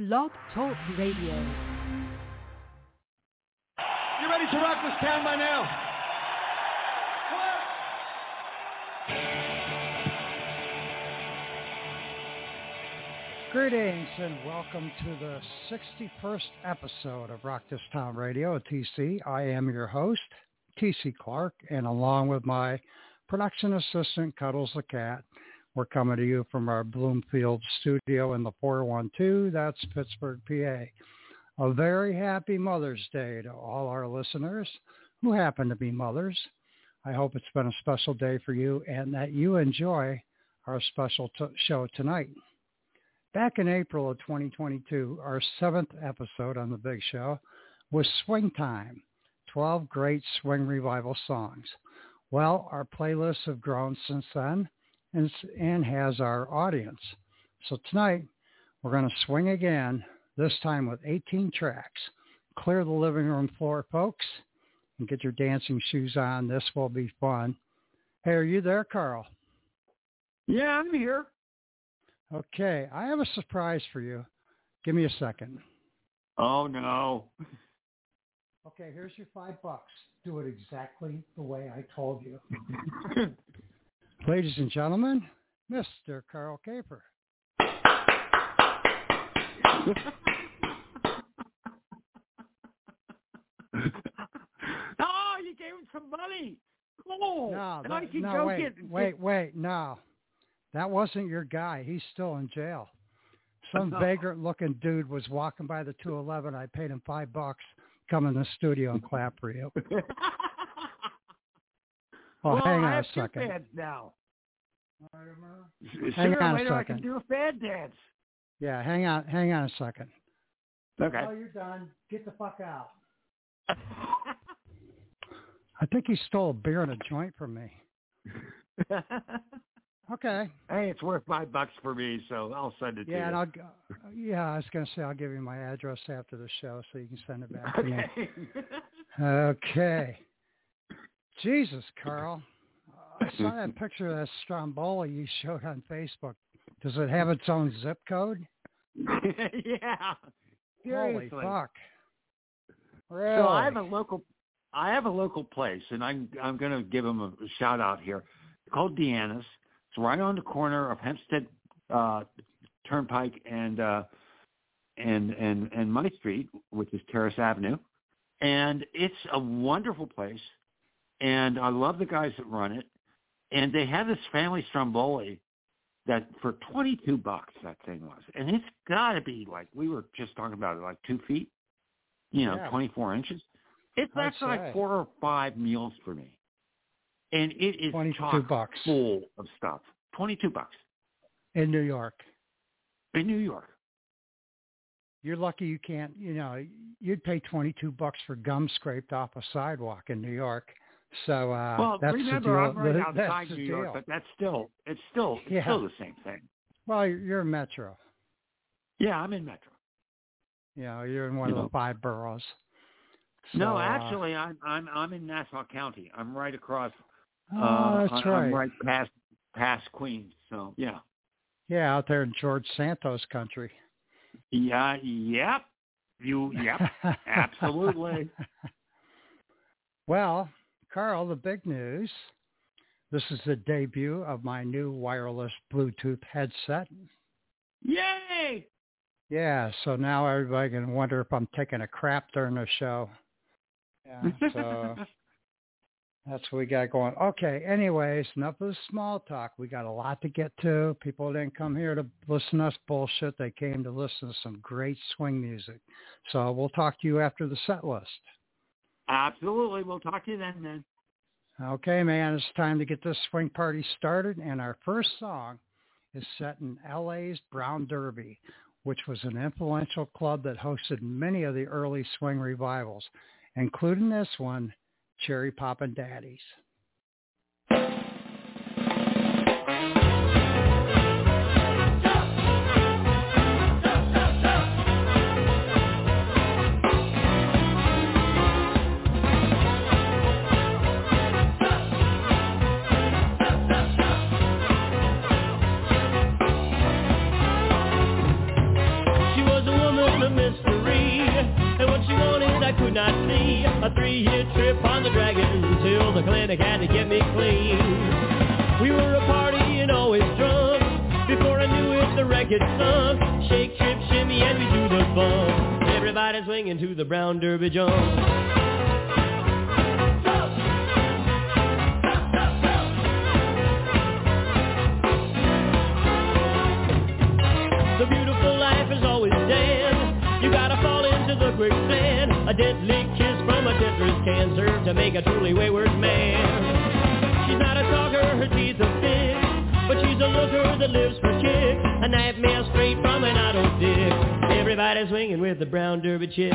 Blog Talk Radio. You ready to rock this town by now? Greetings and welcome to the 61st episode of Rock This Town Radio at TC. I am your host, TC Clark, and along with my production assistant, Cuddles the Cat, we're coming to you from our Bloomfield studio in the 412, that's Pittsburgh, PA. A very happy Mother's Day to all our listeners who happen to be mothers. I hope it's been a special day for you and that you enjoy our special show tonight. Back in April of 2022, our 7th episode on The Big Show was Swing Time, 12 great swing revival songs. Well, our playlists have grown since then and has our audience. So tonight, we're going to swing again, this time with 18 tracks. Clear the living room floor, folks, and get your dancing shoes on. This will be fun. Hey, are you there, Carl? Yeah, I'm here. Okay, I have a surprise for you. Give me a second. Oh, no. Okay, here's your $5. Do it exactly the way I told you. Ladies and gentlemen, Mr. Carl Caper. Oh, you gave him some money. Cool. Wait, no. That wasn't your guy. He's still in jail. Some vagrant-looking dude was walking by the 211. I paid him $5. Come in the studio and clap for you. Well, hang on I have a second. 2 fads now. Hang on a later second. I can do a fad dance. Yeah, hang on a second. Okay. Oh, you're done. Get the fuck out. I think he stole a beer and a joint from me. Okay. Hey, it's worth $5 for me, so I'll send it to you. And I was going to say I'll give you my address after the show so you can send it back to me. Okay. Jesus, Carl. I saw that picture of that Stromboli you showed on Facebook. Does it have its own zip code? Yeah. Seriously. Holy fuck. Really? So I have a local place, and I'm going to give them a shout out here. It's called Deanna's. It's right on the corner of Hempstead Turnpike and my street, which is Terrace Avenue, and it's a wonderful place. And I love the guys that run it. And they have this family Stromboli that for $22 that thing was, and it's got to be like we were just talking about it, like 2 feet, 24 inches. It's actually like 4 or 5 meals for me. And it is chock full of stuff. $22 in New York. In New York, you're lucky you can't. You'd pay $22 for gum scraped off a sidewalk in New York. So that's remember, the deal. I'm right outside New York, but it's still the same thing. Well, you're in Metro. Yeah, I'm in Metro. You're in one of the 5 boroughs. So, no, actually, I'm in Nassau County. I'm right across. That's right. I'm right past Queens. So yeah. Yeah, out there in George Santos country. Yeah. Yep. Yep. Absolutely. Well, Carl, the big news. This is the debut of my new wireless Bluetooth headset. Yay! Yeah, so now everybody can wonder if I'm taking a crap during the show. Yeah, so that's what we got going. Okay, anyways, enough of the small talk. We got a lot to get to. People didn't come here to listen to us bullshit. They came to listen to some great swing music. So we'll talk to you after the set list. Absolutely. We'll talk to you then. Okay, man, it's time to get this swing party started. And our first song is set in LA's Brown Derby, which was an influential club that hosted many of the early swing revivals, including this one, Cherry Poppin' Daddies. She was a woman mystery. And what she wanted I could not see. A 3-year trip on the Dragon till the clinic had to get me clean. We were a party and always drunk. Before I knew it, the record sunk. Shake, trip, shimmy, and we do the bump. Everybody swinging to the brown derby jump. The beautiful life is always dead. You gotta fall into the quicksand. A deadly kiss from a Tetris can serve to make a truly wayward man. She's not a talker, her teeth are thick, but she's a looker that lives for kicks. A nightmare straight from an auto dick. Everybody swinging with the brown derby chicks.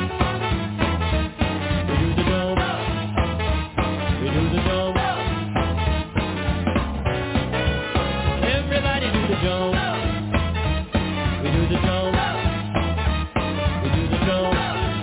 We do the dome. We do the dome. Everybody do the dome. We do the dome. We do the dome.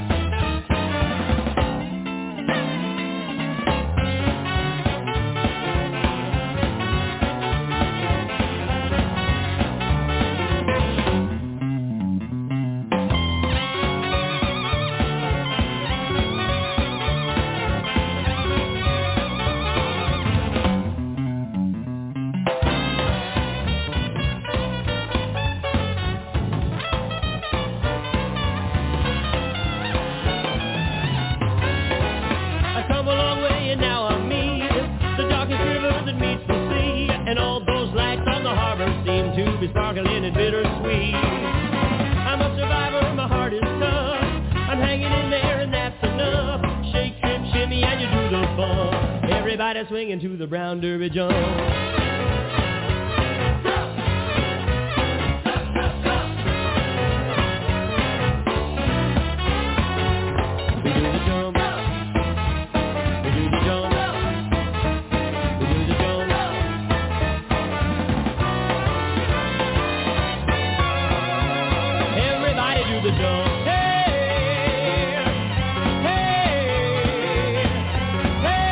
Sparkling and bittersweet. I'm a survivor, my heart is tough. I'm hanging in there and that's enough. Shake, trip, shimmy, and you do the bump. Everybody swinging to the brown derby jump. We do the jump. We do the jump. We do the jump. The jump. Hey, hey, hey,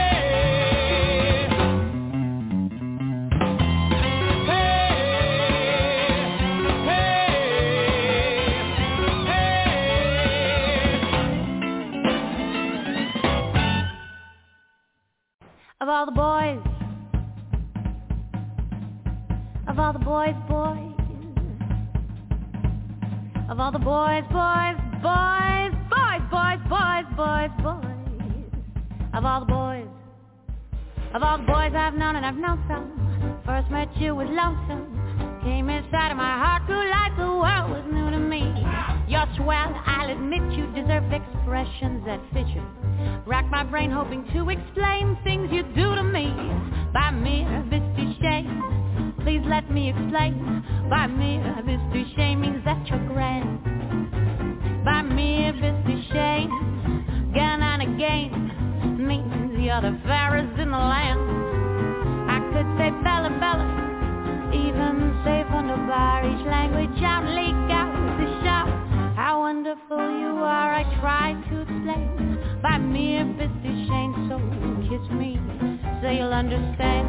Of all the boys, of all the boys, of all the boys, of all the boys I've known, and I've known some. First met you was lonesome. Came inside of my heart, grew like the world was new to me. You're swell, I'll admit you deserve expressions that fit you. Rack my brain hoping to explain things you do to me. By mere Mr. Shame, please let me explain. By mere Mr. Shame means that you're grand. By mere Mr. Shame, again and again, means you're the fairest in the land. I could say Bella Bella, even say wunderbar, each language out, leak out the shout. How wonderful you are, I try to explain. By mere Mr. Shame, so kiss me, so you'll understand.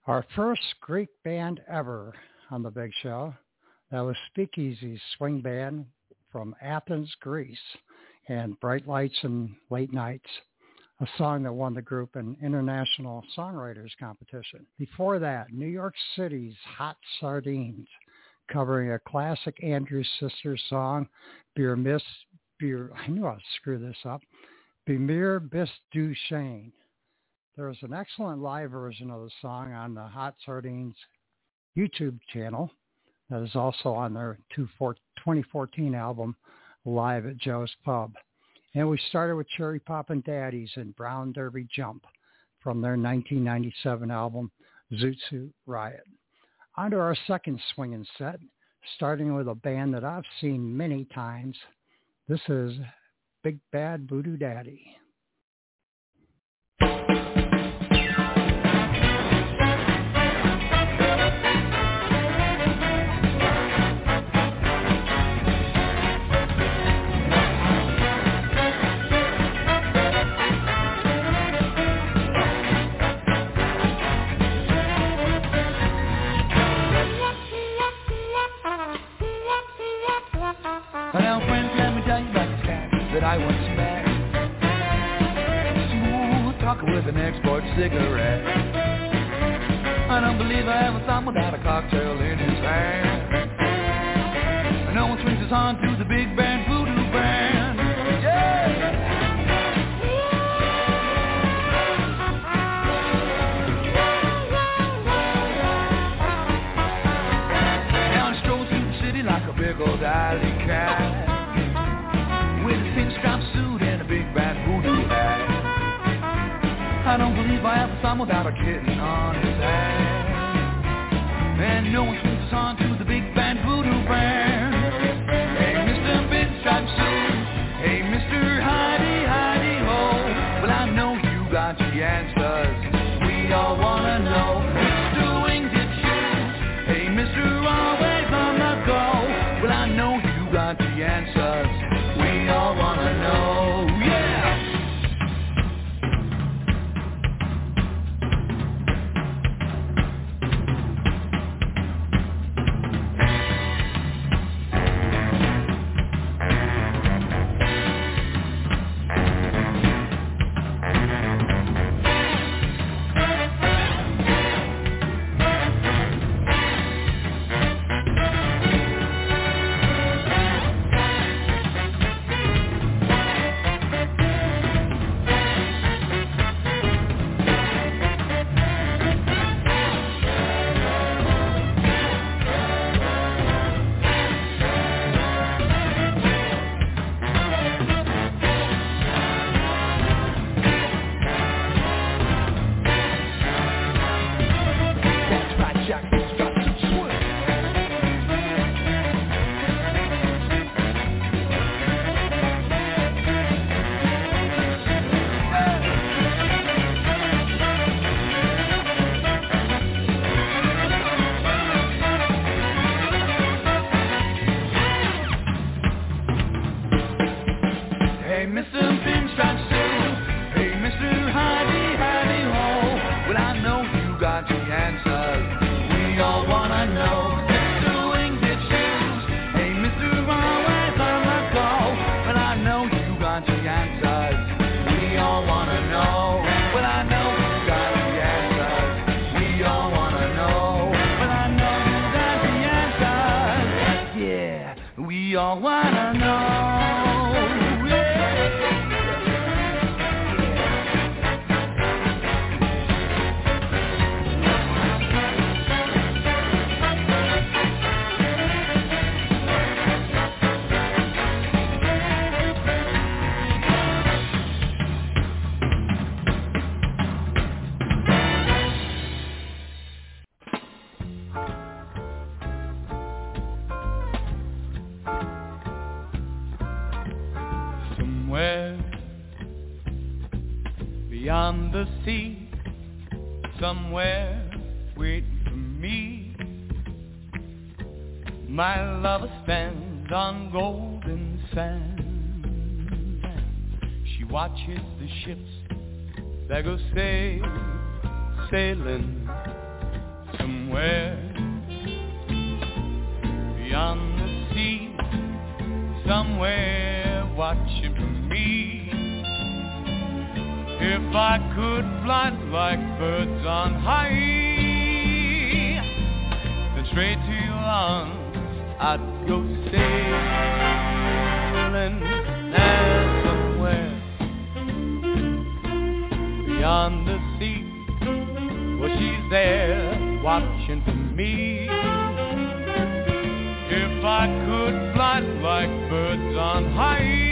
Our first Greek band ever on the Big Show, that was Speakeasy's swing band from Athens, Greece, and Bright Lights and Late Nights, a song that won the group an International Songwriters Competition. Before that, New York City's Hot Sardines, covering a classic Andrews Sisters song, I knew I'd screw this up, Bemir Bis Du Shane. There is an excellent live version of the song on the Hot Sardines YouTube channel that is also on their 2014 album, Live at Joe's Pub. And we started with Cherry Poppin' Daddies and Brown Derby Jump from their 1997 album, Zoot Suit Riot. On to our second swinging set, starting with a band that I've seen many times. This is Big Bad Voodoo Daddy. That I once met, smooth talker with an export cigarette. I don't believe I ever saw him without a cocktail in his hand. No one swings us on to the big band voodoo band. Yeah! Now I stroll through the city like a big old alley cat, with a pinstripe suit and a big bad voodoo hat. I don't believe I ever saw him without a kitten on his hand. And no one swings us on to the big band voodoo band. Hey, Mr. Pinstripe Suit. Hey, Mr. Hidey, Hidey, Ho. Well, I know you got the answers. We all wanna know. Mr. Winged Shoes. Hey, Mr. Always on the go. Well, I know you got the answers. We all wanna know, yeah! We all wanna know, yeah. Beyond the sea, somewhere waiting for me, my lover stands on golden sand. She watches the ships that go sailing somewhere beyond the sea, somewhere watching for me. If I could fly like birds on high, then straight to your arms I'd go sailing. And somewhere beyond the sea, well, she's there watching for me. If I could fly like birds on high,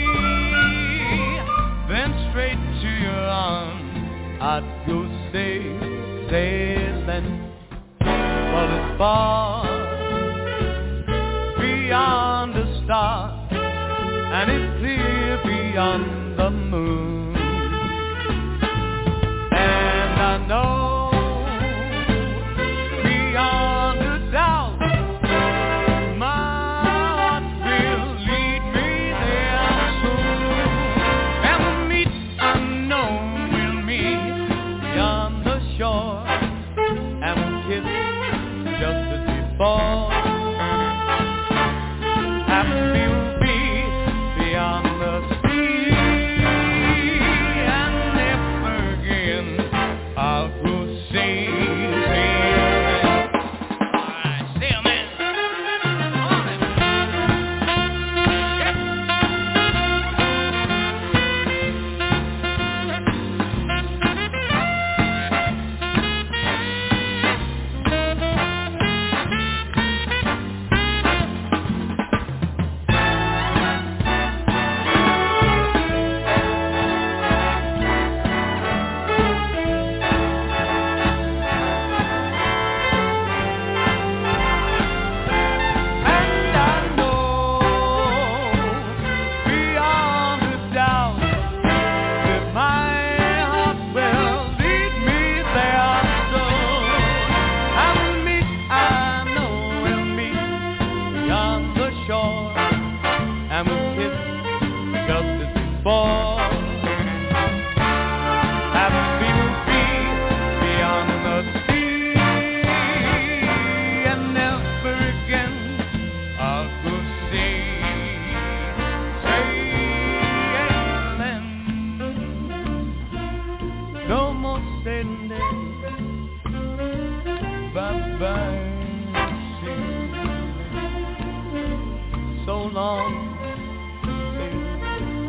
then straight to your arms I'd go sailing. Well, it's far beyond the stars, and it's clear beyond the moon. And I know beyond a doubt my heart will lead me there soon. And we'll meet unknown, we'll meet beyond the shore, and we'll kiss just as before. Happy we'll be beyond the sea, and never again I'll go sailing. All right, sail, man. On it. And I know beyond a doubt that my heart will lead me there soon. And we'll meet, I know we'll meet beyond the shore, and we'll kiss just as before. Happy we'll be beyond the sea, and never again I'll go sailing. No more sailing there. Bye-bye, sailing. So long, sailing.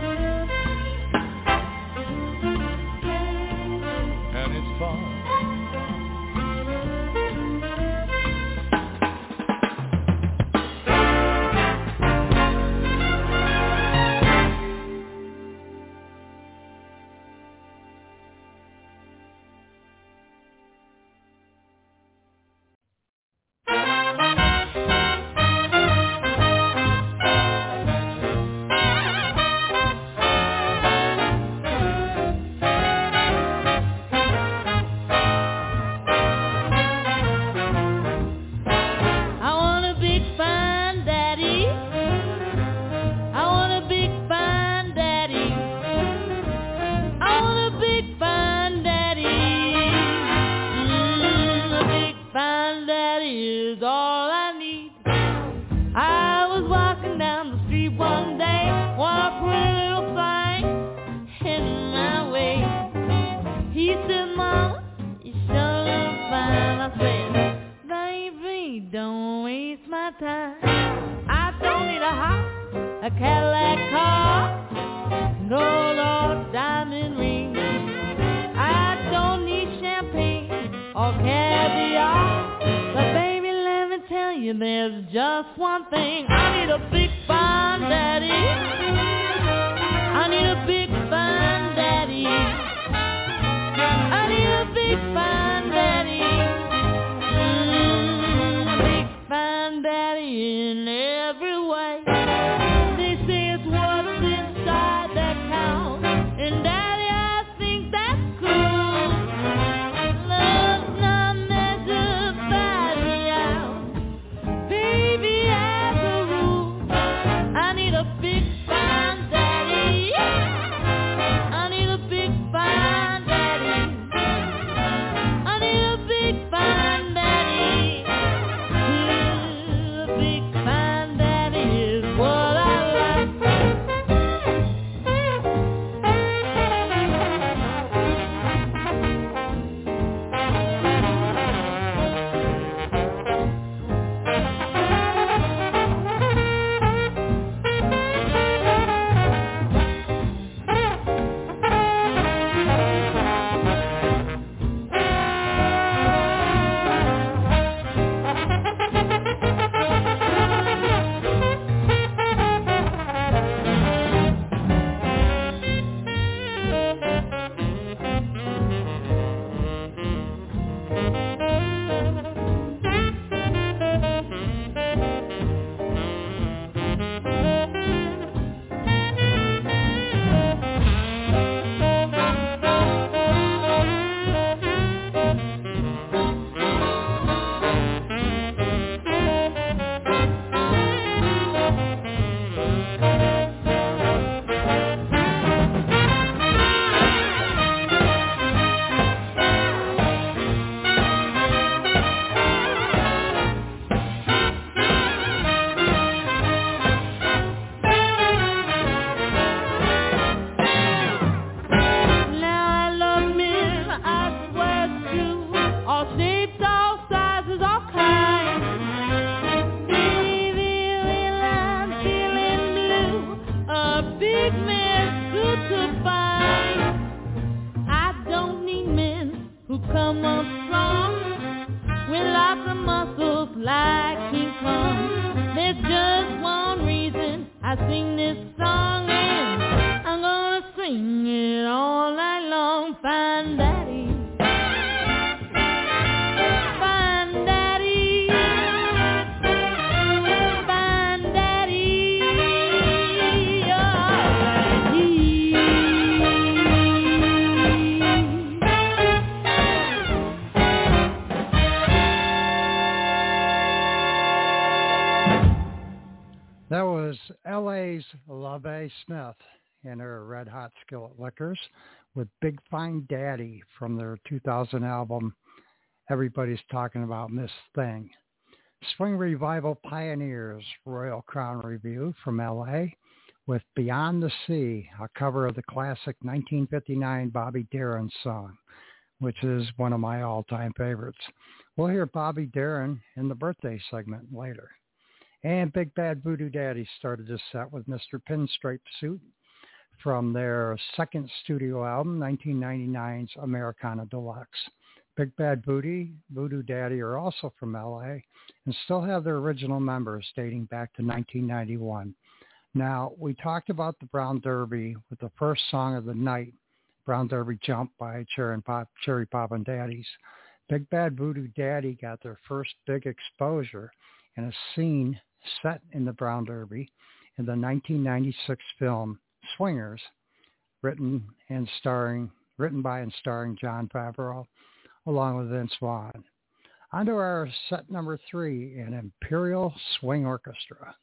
And it's far. I want a big fine daddy. I want a big fine daddy. I want a big fine daddy. A big fine daddy is all I need. I was walking down the street one day, one pretty little thing heading my way. He said, "Mama, you sure look fine." I said, "Baby, don't waste my time. I don't need a house, a Cadillac car, gold or diamond ring. I don't need champagne or caviar. But baby, let me tell you, there's just one thing. I need a big fine daddy. I need a big fine daddy. I need a big fine daddy. A big fine daddy in every way. They say it's what's inside that counts. And daddy, I think that's cool. Love's not measured by the ounce. Baby, as a rule, I need a big sing this song and I'm gonna sing it all night long. Find Daddy, find Daddy, find Daddy, oh, That was L.A.'s LaVey Smith and her Red Hot Skillet Lickers with Big Fine Daddy from their 2000 album, Everybody's Talking About Miss Thing. Swing Revival Pioneers Royal Crown Review from L.A. with Beyond the Sea, a cover of the classic 1959 Bobby Darin song, which is one of my all-time favorites. We'll hear Bobby Darin in the birthday segment later. And Big Bad Voodoo Daddy started this set with Mr. Pinstripe Suit from their second studio album, 1999's Americana Deluxe. Big Bad Voodoo Daddy are also from LA and still have their original members dating back to 1991. Now, we talked about the Brown Derby with the first song of the night, Brown Derby Jump by Cherry Poppin' Daddies. Big Bad Voodoo Daddy got their first big exposure in a scene set in the Brown Derby in the 1996 film Swingers, written by and starring Jon Favreau, along with Vince Vaughn. On to our set number 3, an Imperial Swing Orchestra.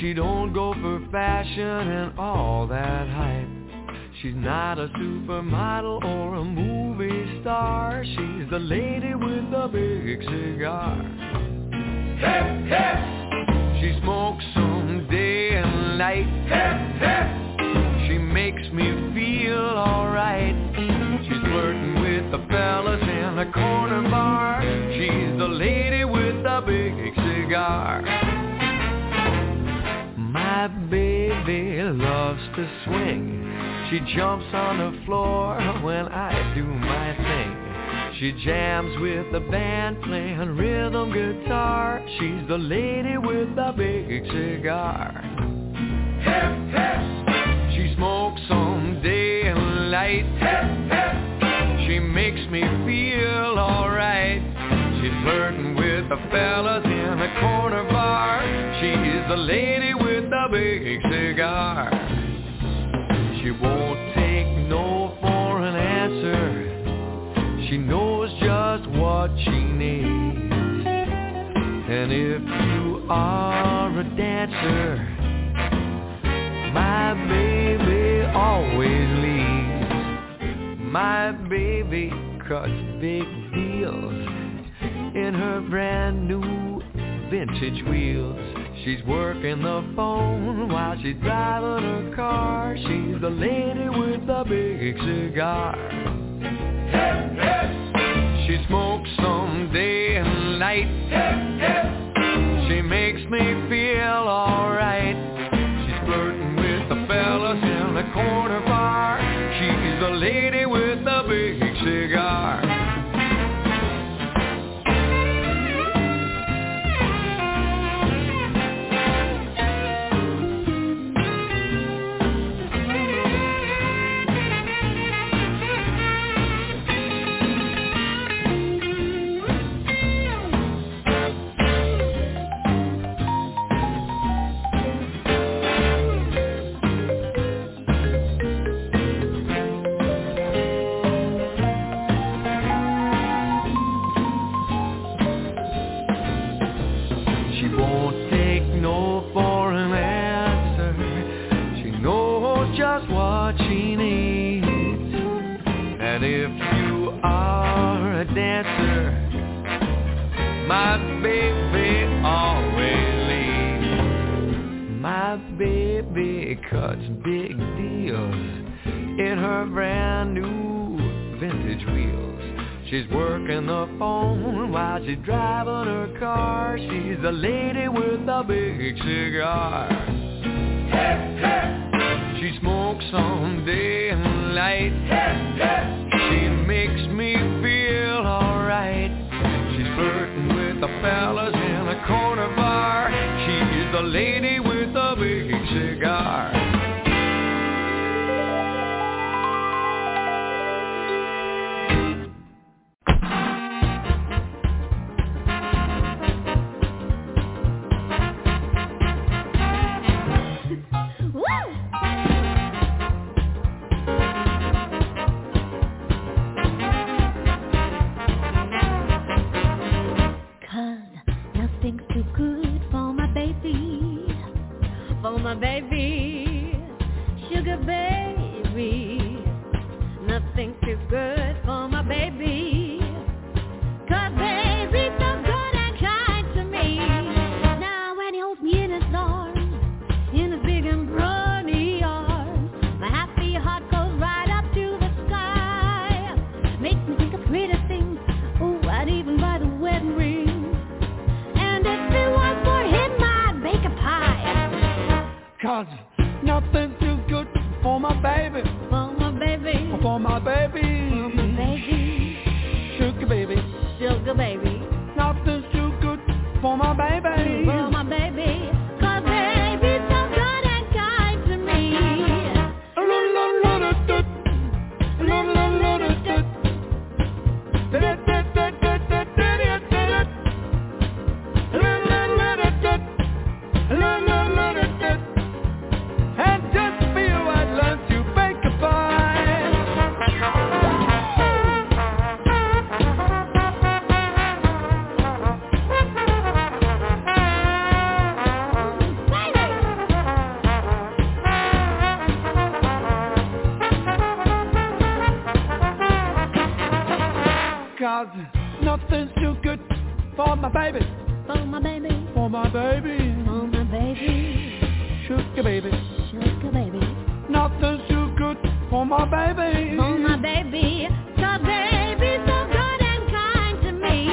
She don't go for fashion and all that hype. She's not a supermodel or a movie star. She's the lady with the big cigar. Hey, hey. She smokes them day and night. Hey, hey. She makes me feel alright. She's flirting with the fellas in the corner bar. She's the lady with the big cigar. My baby loves to swing. She jumps on the floor when I do my thing. She jams with the band playing rhythm guitar. She's the lady with the big cigar. Hip, hip. She smokes on day and night. Hip, hip. She makes me feel alright. She's flirting with the fellas in the corner bar. She's the lady with the big cigar. She won't take no for an answer. She knows just what she needs. And if you are a dancer, my baby always leads. My baby cuts big deals in her brand new vintage wheels. She's working the phone while she's driving her car. She's the lady with the big cigar. Hey, hey. She smokes some day and night. Hey, hey. She makes me feel alright. She's flirting with the fellas in the corner bar. She's the lady with the big cigar. My baby always leads. My baby cuts big deals in her brand new vintage wheels. She's working the phone while she's driving her car. She's the lady with the big cigar. Hey, hey. She smokes on day and night. Hey, hey. She makes me feel alright. She's flirting with the fellas in a corner bar. She's the lady with the big cigar. And just feel I'd love to bake a pie. out. Nothing's too good for my baby. For my baby. For my baby. For my baby. Sugar baby. Sugar baby. Nothing's too good for my baby. For my baby. So baby, so good and kind to me.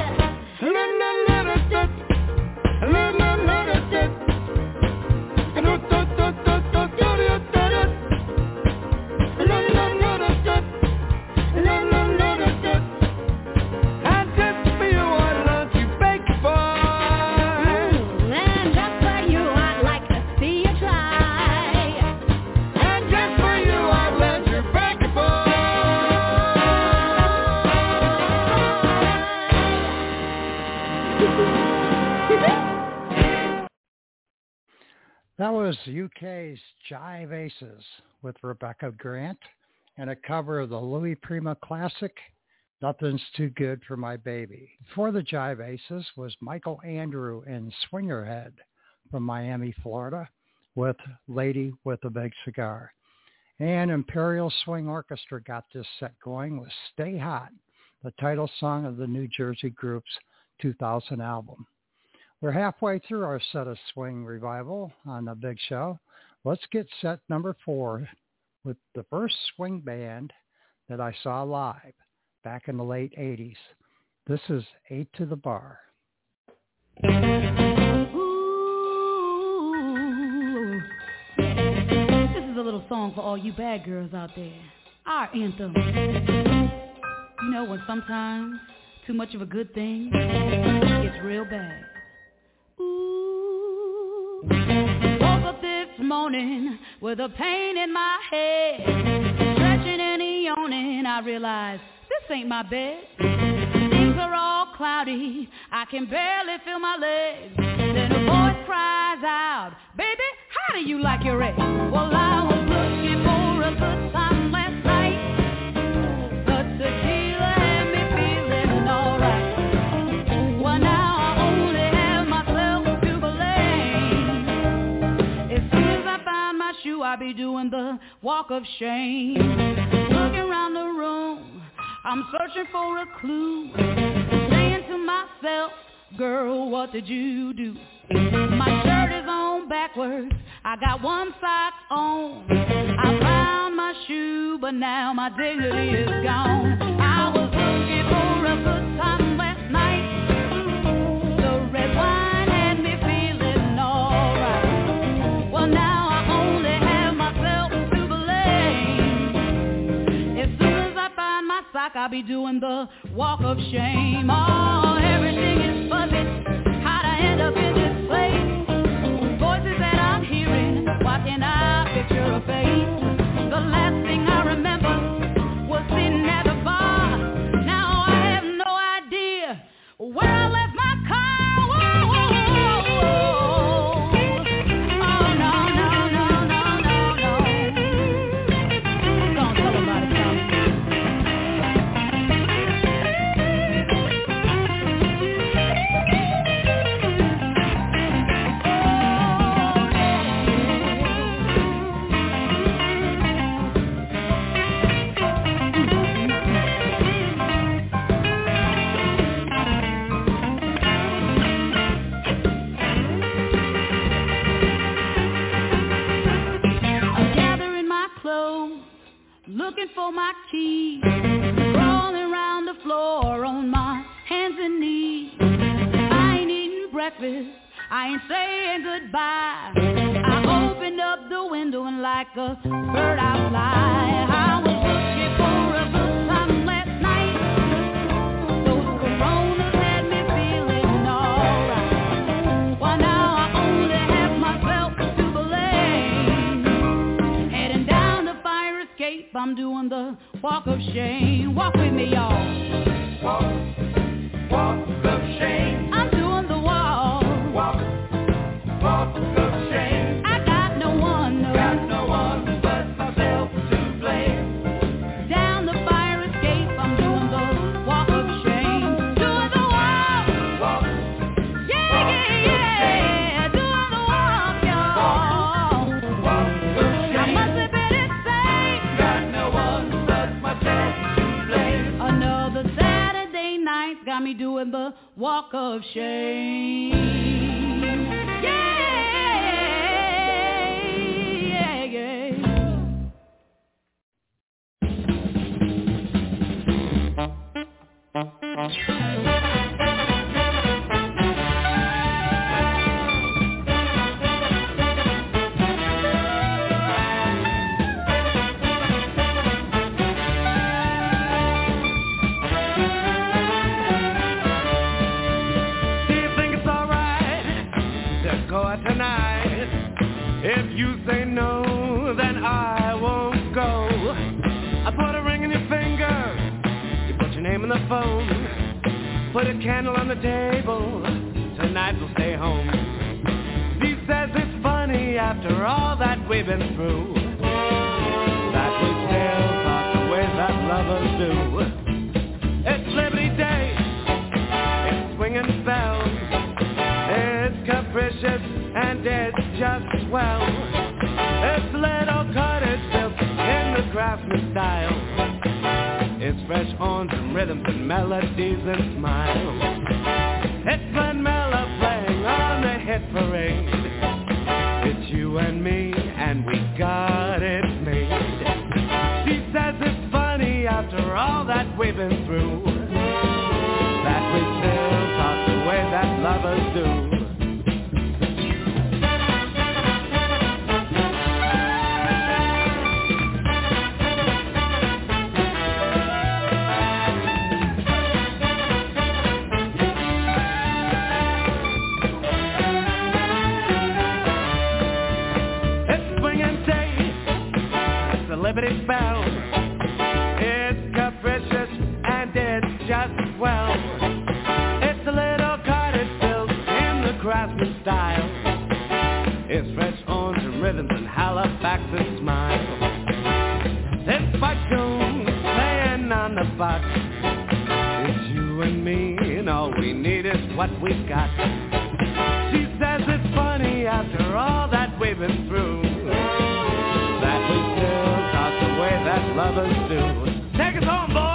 That was UK's Jive Aces with Rebecca Grant and a cover of the Louis Prima classic, Nothing's Too Good for My Baby. Before the Jive Aces was Michael Andrew and Swingerhead from Miami, Florida with Lady with a Big Cigar. And Imperial Swing Orchestra got this set going with Stay Hot, the title song of the New Jersey Group's 2000 album. We're halfway through our set of swing revival on the big show. Let's get set number 4 with the first swing band that I saw live back in the late 80s. This is 8 to the Bar. Ooh. This is a little song for all you bad girls out there. Our anthem. You know when sometimes too much of a good thing gets real bad. Woke up this morning with a pain in my head, stretching and yawning. I realized this ain't my bed. Things are all cloudy, I can barely feel my legs. Then a voice cries out, baby, how do you like your eggs? Well, I was looking for a good time last night, but tequila had me feeling alright. Well, now I be doing the walk of shame. Looking around the room, I'm searching for a clue. Saying to myself, girl, what did you do? My shirt is on backwards, I got one sock on. I found my shoe, but now my dignity is gone. I was looking for a good time last night. The red wine had me feeling alright. Well, now I'll be doing the walk of shame. Oh, everything is fuzzy. How'd I end up in this place? Voices that I'm hearing, why can't I picture a face? The last thing I remember was sitting at the bar. Now I have no idea where I left my car. Whoa, whoa, whoa, whoa. Oh, no, no, no, no, no, no. Don't tell about it, Tom. Looking for my keys, crawling around the floor on my hands and knees. I ain't eating breakfast, I ain't saying goodbye. I opened up the window and like a bird I fly. I was looking for a good time last night. Those coronas had me feeling alright. Well, now I only have myself to blame. Heading down the fire escape, I'm doing the walk of shame. Walk with me, y'all. Walk of shame. I'm doing the walk. Walk of shame. I got no one, no. Got no one but myself to blame. Down the fire escape, I'm doing the walk of shame. Doing the walk. Yeah, yeah, yeah. Doing the walk, y'all. Walk of shame. I must have been insane. Got no one but myself to blame. Another Saturday got me doing the walk of shame. Yeah, yeah, yeah. If you say no, then I won't go. I put a ring in your finger, you put your name on the phone, put a candle on the table, tonight we'll stay home. She says it's funny after all that we've been through, that we still talk the way that lovers do. It's Liberty Day, it's swinging bells, it's capricious and it's just swell. It's a little cottage built in the craftsman style. It's fresh horns and rhythms and melodies and smiles. It's Glenn Miller playing on the hit parade. It's you and me and we got it made. She says it's funny after all that we've been through, that we still talk the way that lovers do. Liberty Bell. It's capricious and it's just swell. It's a little cottage built in the craftsman style. It's fresh horns and rhythms and Halifax and smile. It's Spike Jones playing on the box. It's you and me and all we need is what we've got. She says it's funny after all that we've been through, that we still talk the way that lovers do. Take us home, boys!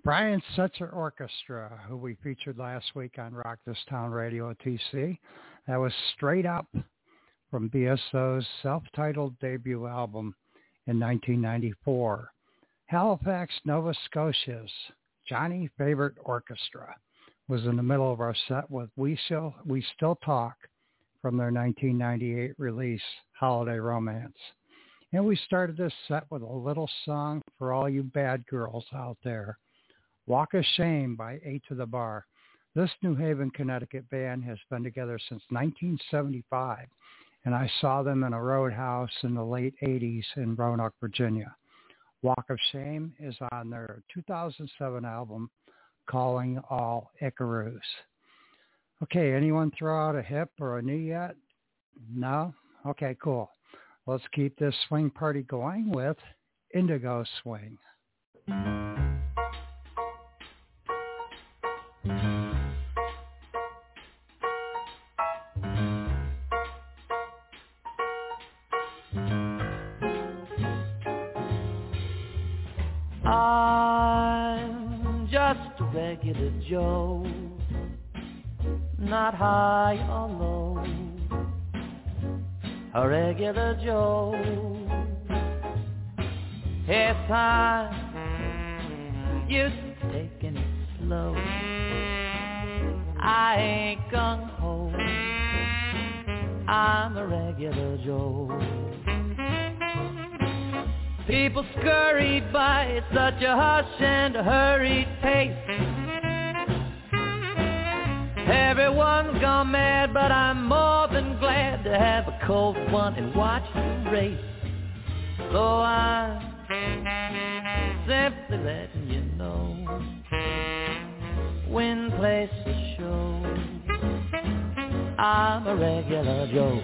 Brian Setzer Orchestra, who we featured last week on Rock This Town Radio at TC. That was Straight Up from BSO's self-titled debut album in 1994. Halifax, Nova Scotia's Johnny Favorite Orchestra was in the middle of our set with We Still Talk from their 1998 release, Holiday Romance. And we started this set with a little song for all you bad girls out there, Walk of Shame by 8 to the Bar. This New Haven, Connecticut band has been together since 1975, and I saw them in a roadhouse in the late 80s in Roanoke, Virginia. Walk of Shame is on their 2007 album, Calling All Icaroos. Okay, anyone throw out a hip or a knee yet? No? Okay, cool. Let's keep this swing party going with Indigo Swing. I'm just a regular Joe, not high or low, a regular Joe. Yes, I'm used to taking it slow. I ain't gung-ho, I'm a regular Joe. People scurry by at such a hush and a hurried pace. Everyone's gone mad, but I'm more than glad to have a cold one and watch the race. So I'm simply letting you know, when places show, I'm a regular Joe.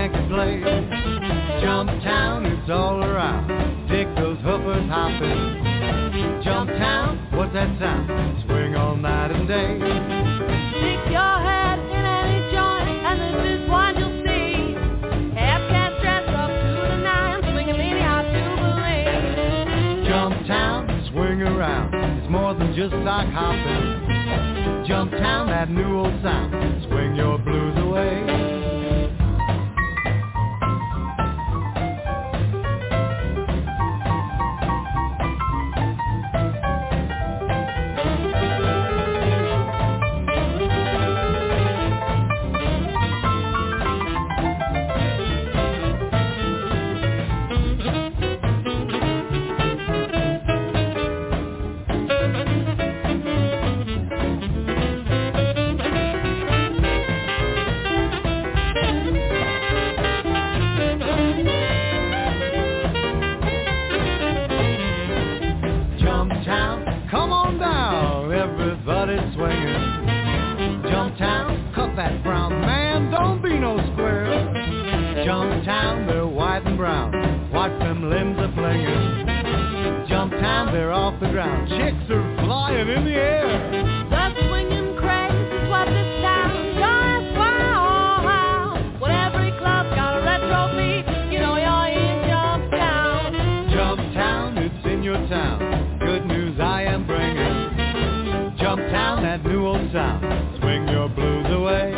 Yankee play. Jumptown, it's all around. Dig those hoopers hopping. Jumptown, what's that sound? Swing all night and day. Stick your head in any joint, and this is what you'll see. Half cats dressed up to the nines, swinging anyhow to believe. Jumptown, swing around. It's more than just sock hopping. Jumptown, that new old sound. Swing your blues away. Chicks are flying in the air. The swinging craze is what this town does. Wow. When every club's got a retro beat, you know you're in Jumptown. Jumptown, it's in your town. Good news I am bringing. Jumptown, that new old sound. Swing your blues away.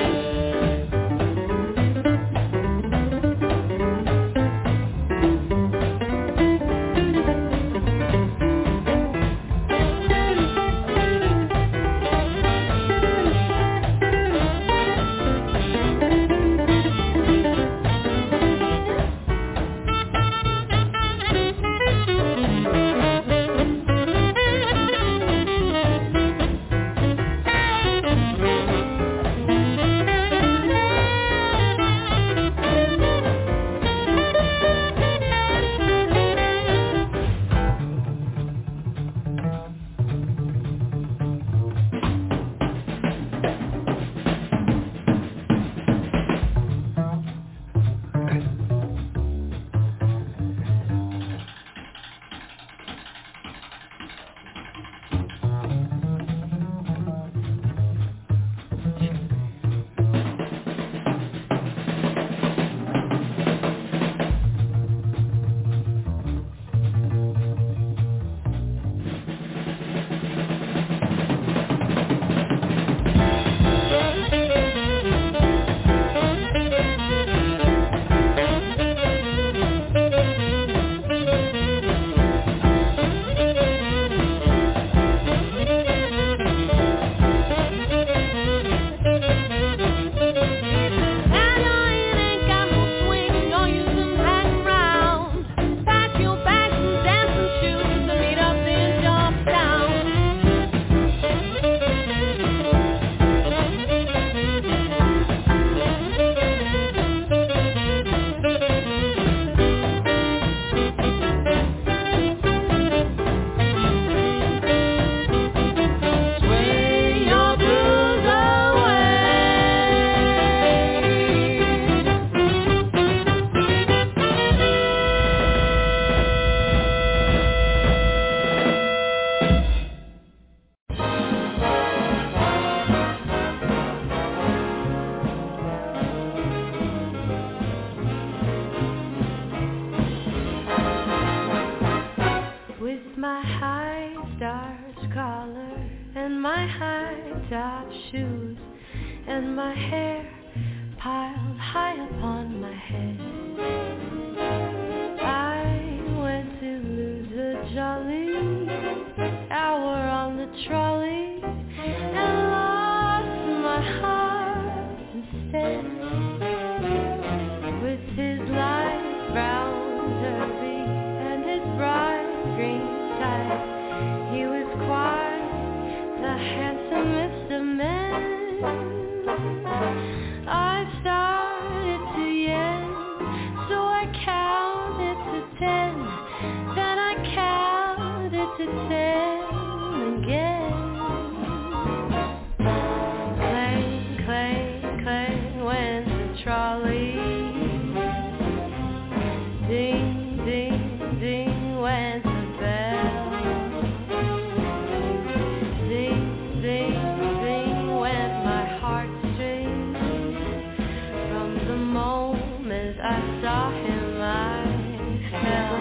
Clang, clang, clang, went the trolley. saw him, I fell.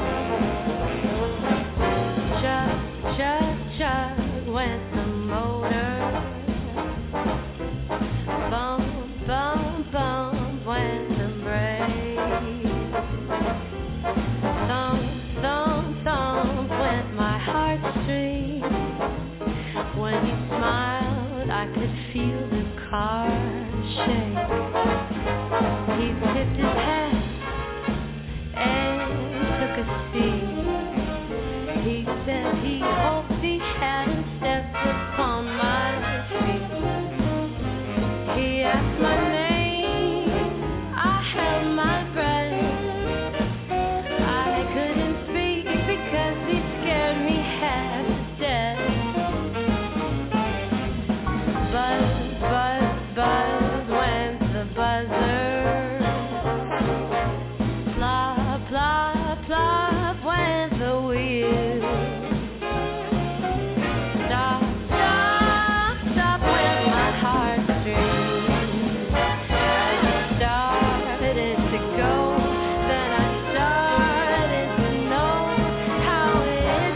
Chug, chug, chug went the motor. Bump, bump, bump went the brakes. Thump, thump, thump went my heartstrings. When he smiled, I could feel the car shake. He tipped his hat and took a seat. He said he hoped he hadn't stepped upon my feet. He asked my name, I held my breath. I couldn't speak because he scared me half to death. Buzz, buzz, buzz went the buzzer. Plop, plop, plop went the wheel. Stop, stop, stop went my heartstrings. I started to go, then I started to know how it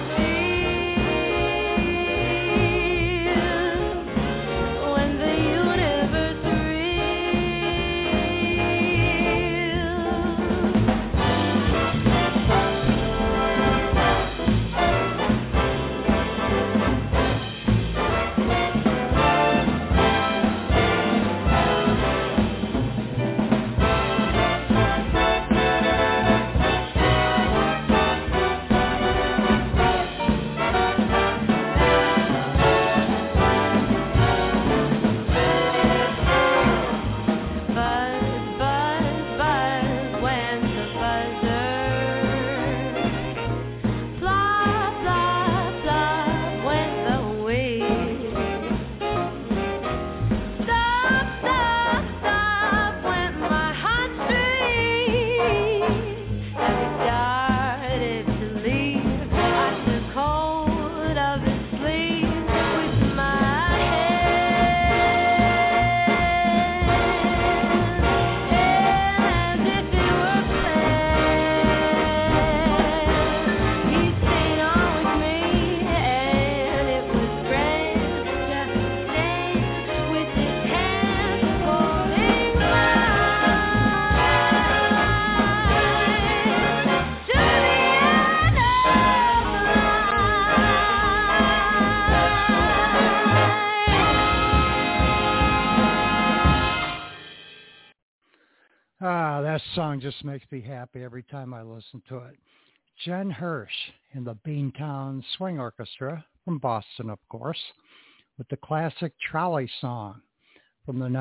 feels when the universe buzz, buzz, buzz went the buzzer. Plop, plop, plop went the wheel. Stop, stop, stop went my heartstrings. As he started to leave, I took hold of his sleeve with my hand, as if it were planned. He stayed on with me, and it was grand just to stand with his hand holding mine to the end of That song just makes me happy every time I listen to it. Jen Hirsch in the Beantown Swing Orchestra from Boston, of course, with the classic Trolley Song from the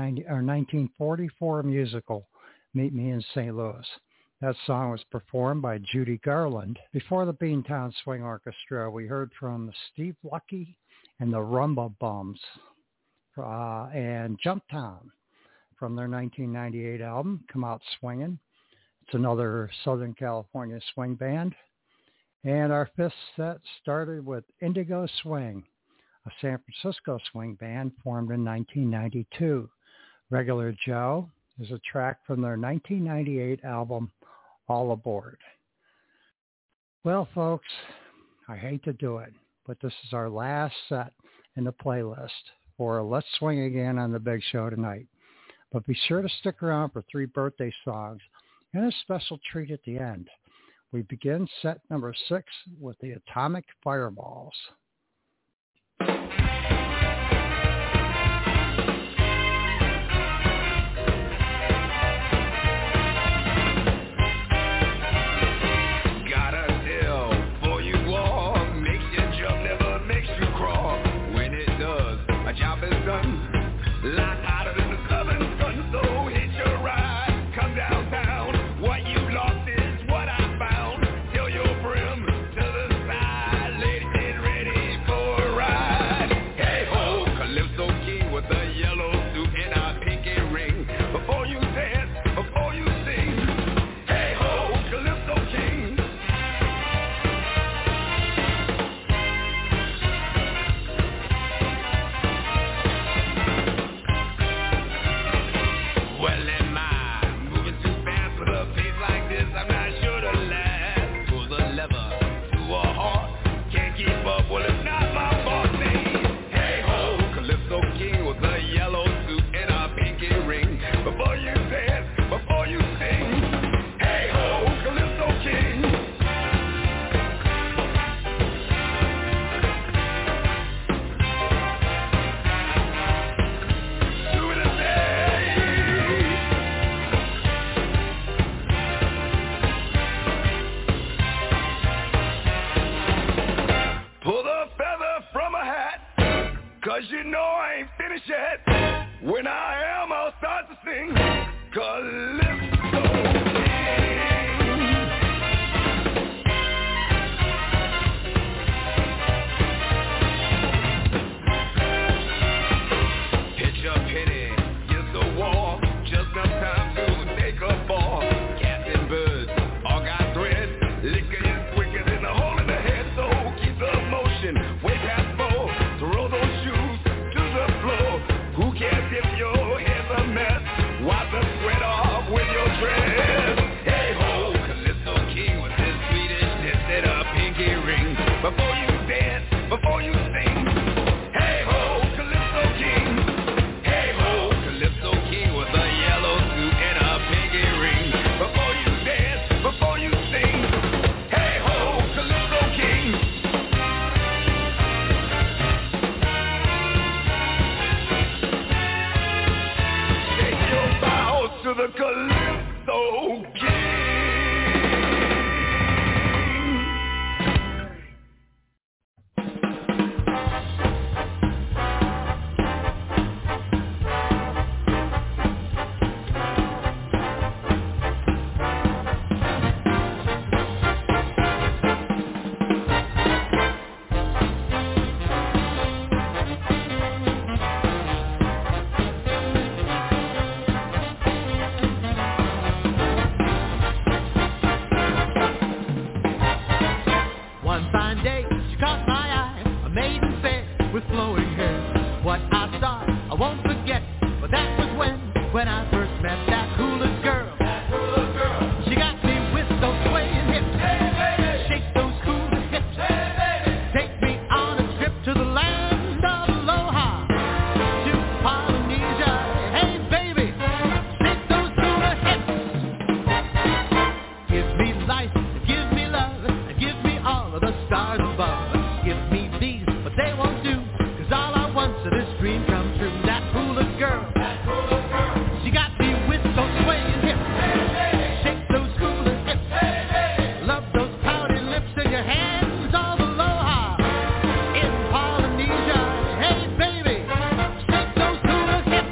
1944 musical Meet Me in St. Louis. That song was performed by Judy Garland. Before the Beantown Swing Orchestra, we heard from Steve Lucky and the Rumba Bums and Jumptown from their 1998 album, Come Out Swingin'. It's another Southern California swing band. And our fifth set started with Indigo Swing, a San Francisco swing band formed in 1992. Regular Joe is a track from their 1998 album, All Aboard. Well, folks, I hate to do it, but this is our last set in the playlist for Let's Swing Again on the Big Show tonight. But be sure to stick around for 3 birthday songs and a special treat at the end. We begin set number 6 with the Atomic Fireballs. Ready me life, give me love, give me all of the stars above. Give me these, but they won't do, 'cause all I want's a this dream come true. That hula girl, she got me with those swaying hips. Shake those hula hips. Love those pouty lips in your hands, all the aloha in Polynesia. Hey baby, shake those hula hips.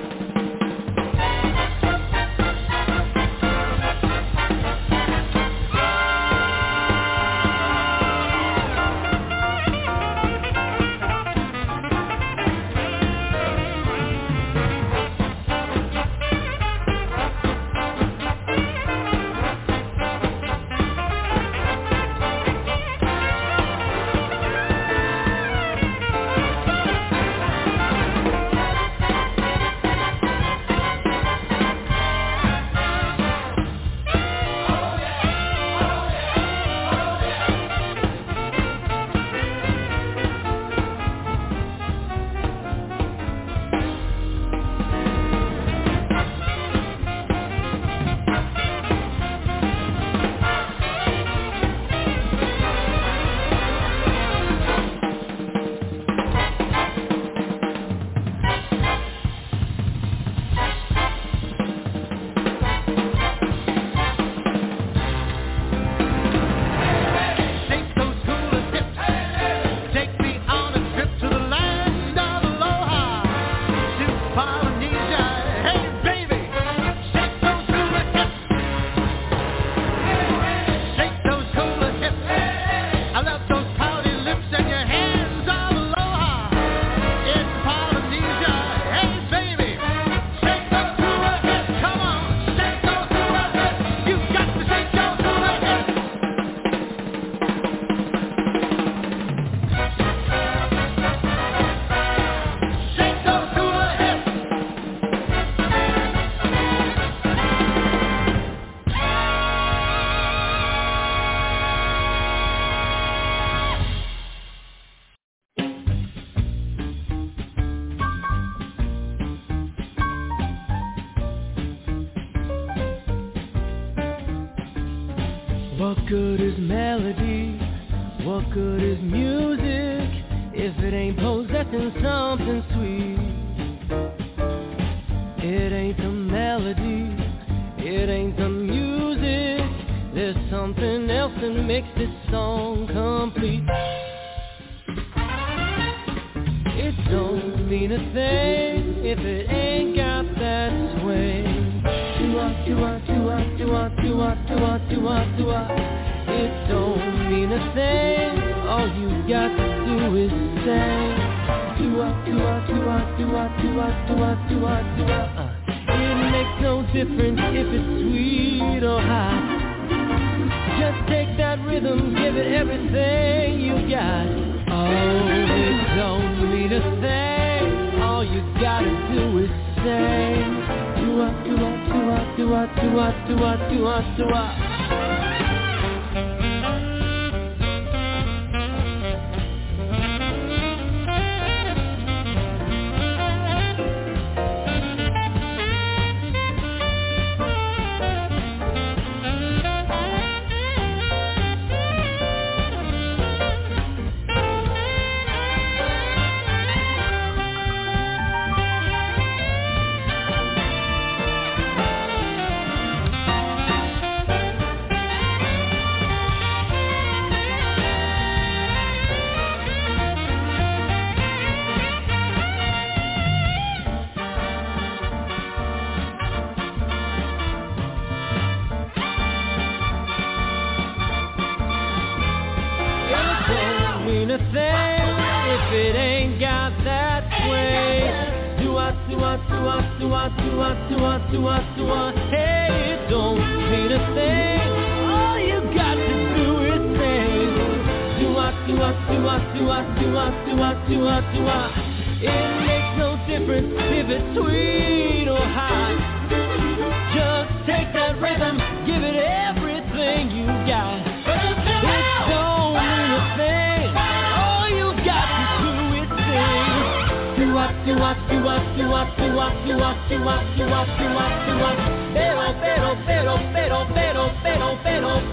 What good is melody? What good is music if it ain't possessing something sweet? It ain't the melody, it ain't the music. There's something else that makes this song complete. It don't mean a thing if it ain't got that swing. It don't mean a thing. All you got to do is say. It makes no difference if it's sweet or hot. Just take that rhythm, give it everything you got. Oh, it don't mean a thing. All you gotta do is say. Hey, it don't mean a thing. All you got to do is say. It makes no difference if it's sweet or hot. Just take that rhythm, give it everything you got. It don't mean a thing. All you got to do is sing. Pero,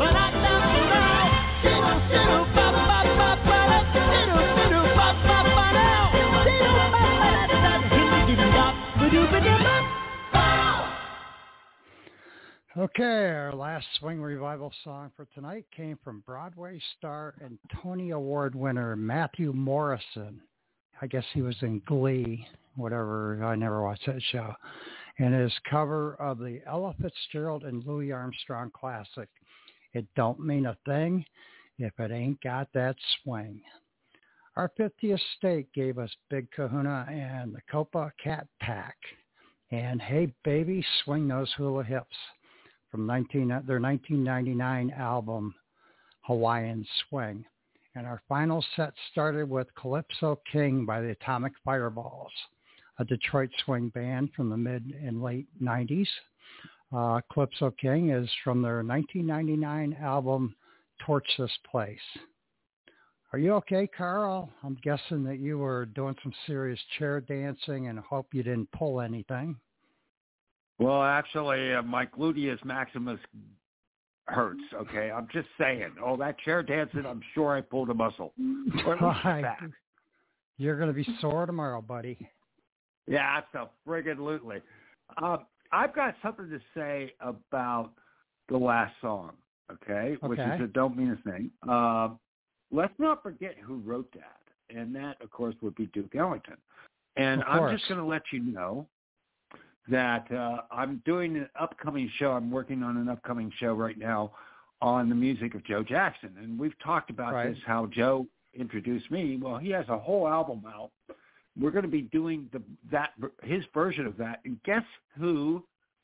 Okay, our last swing revival song for tonight came from Broadway star and Tony Award winner Matthew Morrison. I guess he was in Glee, whatever. I never watched that show. And his cover of the Ella Fitzgerald and Louis Armstrong classic, It Don't Mean a Thing If It Ain't Got That Swing. Our 50th state gave us Big Kahuna and the Copa Cat Pack. And Hey Baby, Swing Those Hula Hips from their 1999 album, Hawaiian Swing. And our final set started with Calypso King by the Atomic Fireballs, a Detroit swing band from the mid and late 90s. Calypso King is from their 1999 album, Torch This Place. Are you okay, Carl? I'm guessing that you were doing some serious chair dancing and hope you didn't pull anything. Well, actually, my gluteus maximus hurts, okay? I'm just saying. Oh, that chair dancing, I'm sure I pulled a muscle. Or at least back. You're going to be sore tomorrow, buddy. Yeah, absolutely. I've got something to say about the last song, okay? Which is It Don't Mean a Thing. Let's not forget who wrote that, and that, of course, would be Duke Ellington. And I'm just going to let you know that I'm doing an upcoming show. I'm working on an upcoming show right now on the music of Joe Jackson. And we've talked about this, how Joe introduced me. Well, he has a whole album out. We're going to be doing his version of that. And guess who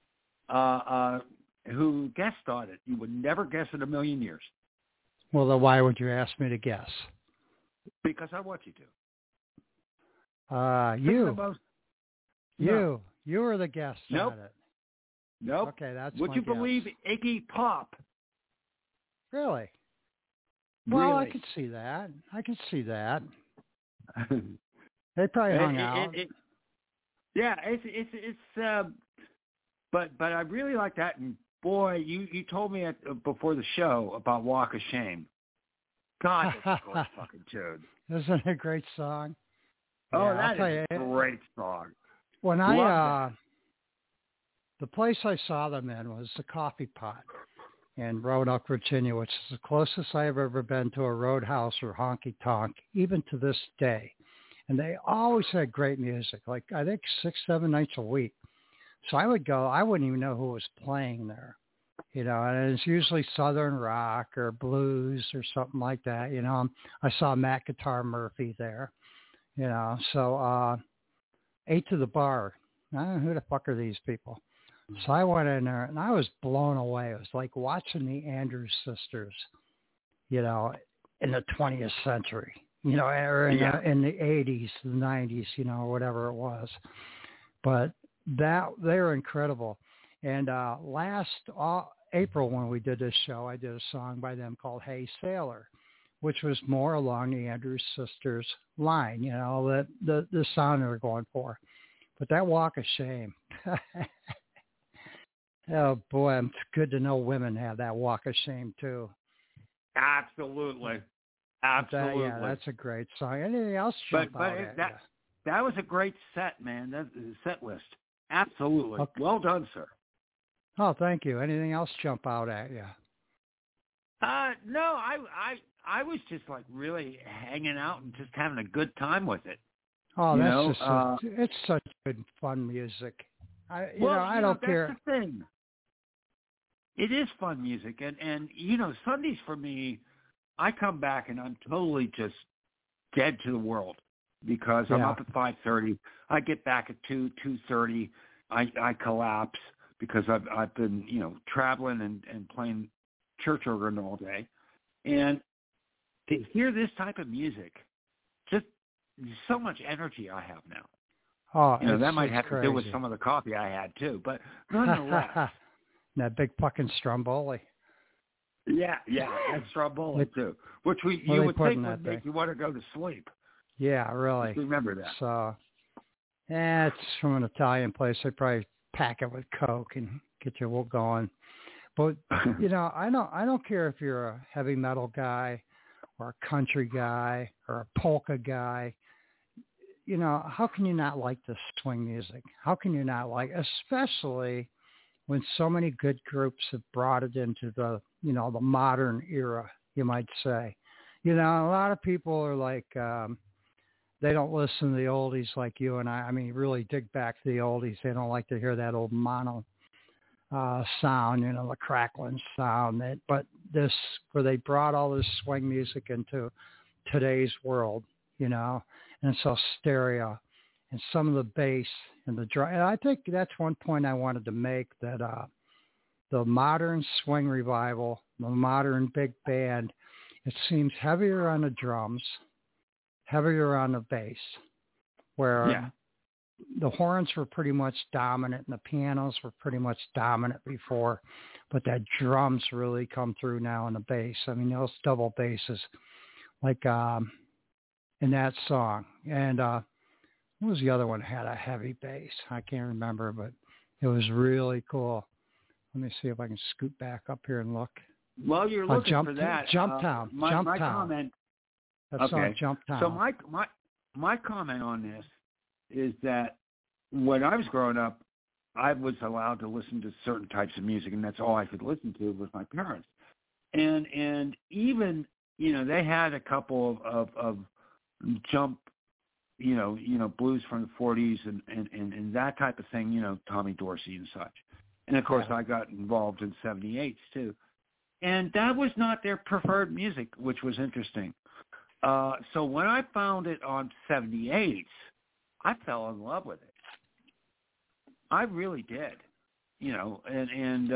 guest starred it? You would never guess in a million years. Well, then why would you ask me to guess? Because I want you to. You were the guest on it. Nope. Okay, that's Would you believe Iggy Pop? Really? Well, I could see that. They probably hung out. But I really like that. And boy, you told me before the show about Walk of Shame. God, that's a great fucking tune. Isn't it a great song? Oh, yeah, that is a great song. When the place I saw them in was the Coffee Pot in Roanoke, Virginia, which is the closest I've ever been to a roadhouse or honky tonk, even to this day. And they always had great music, like I think 6-7 nights a week. So I would go, I wouldn't even know who was playing there, and it's usually Southern rock or blues or something like that. I saw Matt Guitar Murphy there, so ate to the bar. I don't know who the fuck are these people. So I went in there and I was blown away. It was like watching the Andrews Sisters, in the 20th century, or in the 80s, the 90s, whatever it was. But they're incredible. And last April when we did this show, I did a song by them called Hey Sailor, which was more along the Andrews Sisters line, the sound they were going for. But that Walk of Shame, oh boy, it's good to know women have that Walk of Shame too. Absolutely. That's a great song. Anything else jump out at you? That was a great set, man. That's the set list. Absolutely. Okay. Well done, sir. Oh, thank you. Anything else jump out at you? No, I was just like really hanging out and just having a good time with it. Oh, it's such good fun music. I don't care. That's the thing. It is fun music, and Sundays for me, I come back and I'm totally just dead to the world because I'm up at 5:30. I get back at 2:30. I collapse because I've been traveling and playing church organ all day, and to hear this type of music, just so much energy I have now. Oh, that might have to do with some of the coffee I had too, but nonetheless. That big fucking Stromboli. Yeah, and Stromboli too, which you would think would make you want to go to sleep. Yeah, really. Just remember that. So, it's from an Italian place. They probably pack it with Coke and get you going. But I don't care if you're a heavy metal guy or a country guy or a polka guy. How can you not like this swing music? How can you not like, especially when so many good groups have brought it into the, you know, the modern era, you might say. You know, a lot of people are like, they don't listen to the oldies like you and I. I mean, really dig back to the oldies. They don't like to hear that old mono sound, you know, the crackling sound. But this, where they brought all this swing music into today's world, you know, and so stereo and some of the bass and the drum. And I think that's one point I wanted to make, that the modern swing revival, the modern big band, it seems heavier on the drums, heavier on the bass, where the horns were pretty much dominant and the pianos were pretty much dominant before, but that drums really come through now in the bass. I mean, those double basses, like in that song. And what was the other one had a heavy bass? I can't remember, but it was really cool. Let me see if I can scoot back up here and look. Well, you're looking for that. Jumptown. My comment. That's okay. Jumptown. So my comment on this is that when I was growing up, I was allowed to listen to certain types of music, and that's all I could listen to with my parents. And even, you know, they had a couple of jump, you know, blues from the 40s and that type of thing, you know, Tommy Dorsey and such. And of course, I got involved in 78s too. And that was not their preferred music, which was interesting. So when I found it on 78s, I fell in love with it. I really did, you know, and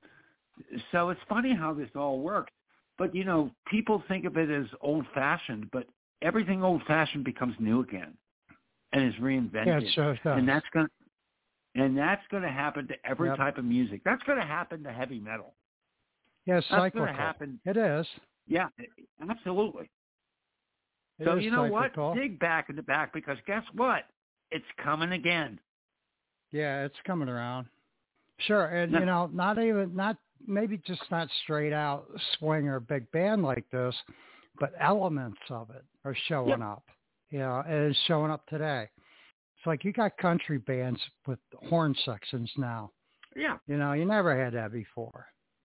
so it's funny how this all works. But, you know, people think of it as old-fashioned, but everything old-fashioned becomes new again and is reinvented. Yeah, it sure does. And that's going to happen to every type of music. That's going to happen to heavy metal. Yeah, it's that's cyclical. Going to happen. It is. Yeah, absolutely. It so is you know cyclical. What? Dig back in the back, because guess what? It's coming again. Yeah, it's coming around. Sure, and you know, maybe just not straight out swing or big band like this, but elements of it are showing up. You know, and it's showing up today. It's like you got country bands with horn sections now. Yeah. You know, you never had that before.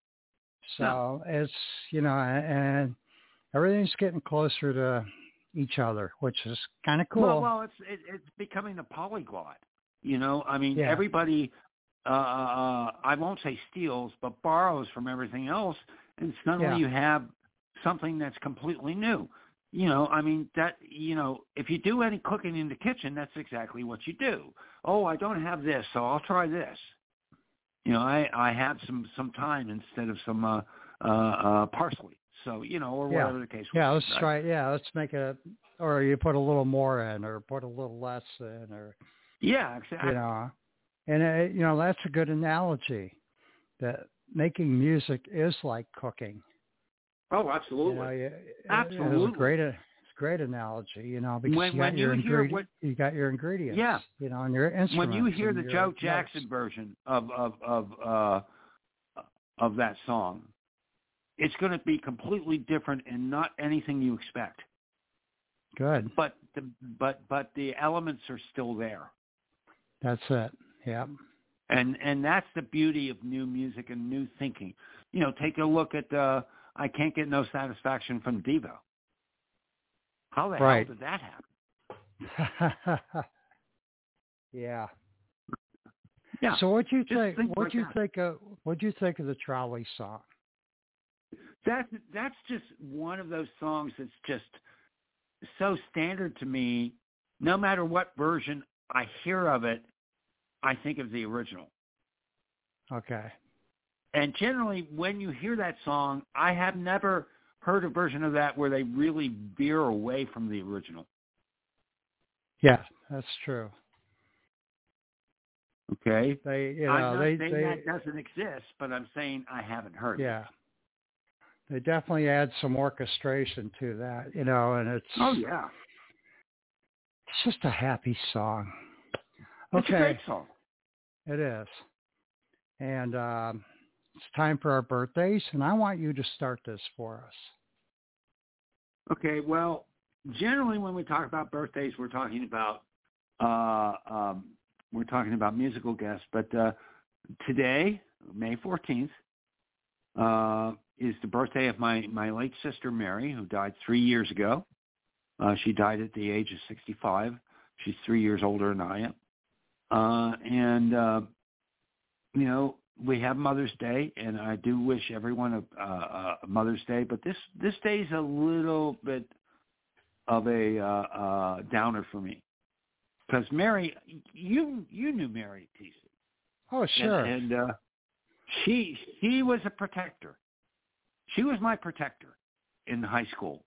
So it's, you know, and everything's getting closer to each other, which is kind of cool. Well, it's becoming a polyglot. You know, I mean, everybody, I won't say steals, but borrows from everything else, and suddenly you have something that's completely new. You know, I mean, that, you know, if you do any cooking in the kitchen, that's exactly what you do. Oh, I don't have this, so I'll try this. You know, I have some thyme instead of some parsley. So, you know, or whatever the case was. Yeah, let's try. Yeah, let's make it, or you put a little more in, or put a little less in, or. Yeah, exactly. You know, and you know, that's a good analogy. That making music is like cooking. Oh, absolutely. You know, absolutely. It's a great analogy. You know, because you got your ingredients. Yeah. You know, and your instruments. When you hear the Joe Jackson version of that song, it's going to be completely different and not anything you expect. Good. But the elements are still there. That's it. Yeah. And that's the beauty of new music and new thinking. You know, take a look at I Can't Get No Satisfaction from Devo. How the hell did that happen? Yeah. Yeah. So what do you think? What do you think of the Trolley song? That's just one of those songs that's just so standard to me. No matter what version I hear of it, I think of the original. Okay. And generally, when you hear that song, I have never heard a version of that where they really veer away from the original. Yeah, that's true. Okay. I'm not saying that doesn't exist, but I'm saying I haven't heard it. Yeah. They definitely add some orchestration to that, you know, and it's... Oh, yeah. It's just a happy song. It's a great song. It is. And it's time for our birthdays, and I want you to start this for us. Okay, well, generally when we talk about birthdays, we're talking about musical guests. But today, May 14th, is the birthday of my late sister, Mary, who died 3 years ago. She died at the age of 65. She's 3 years older than I am. We have Mother's Day, and I do wish everyone a Mother's Day, but this day is a little bit of a downer for me. Because Mary, you knew Mary, TC. Oh, sure. And she was a protector. She was my protector in high school,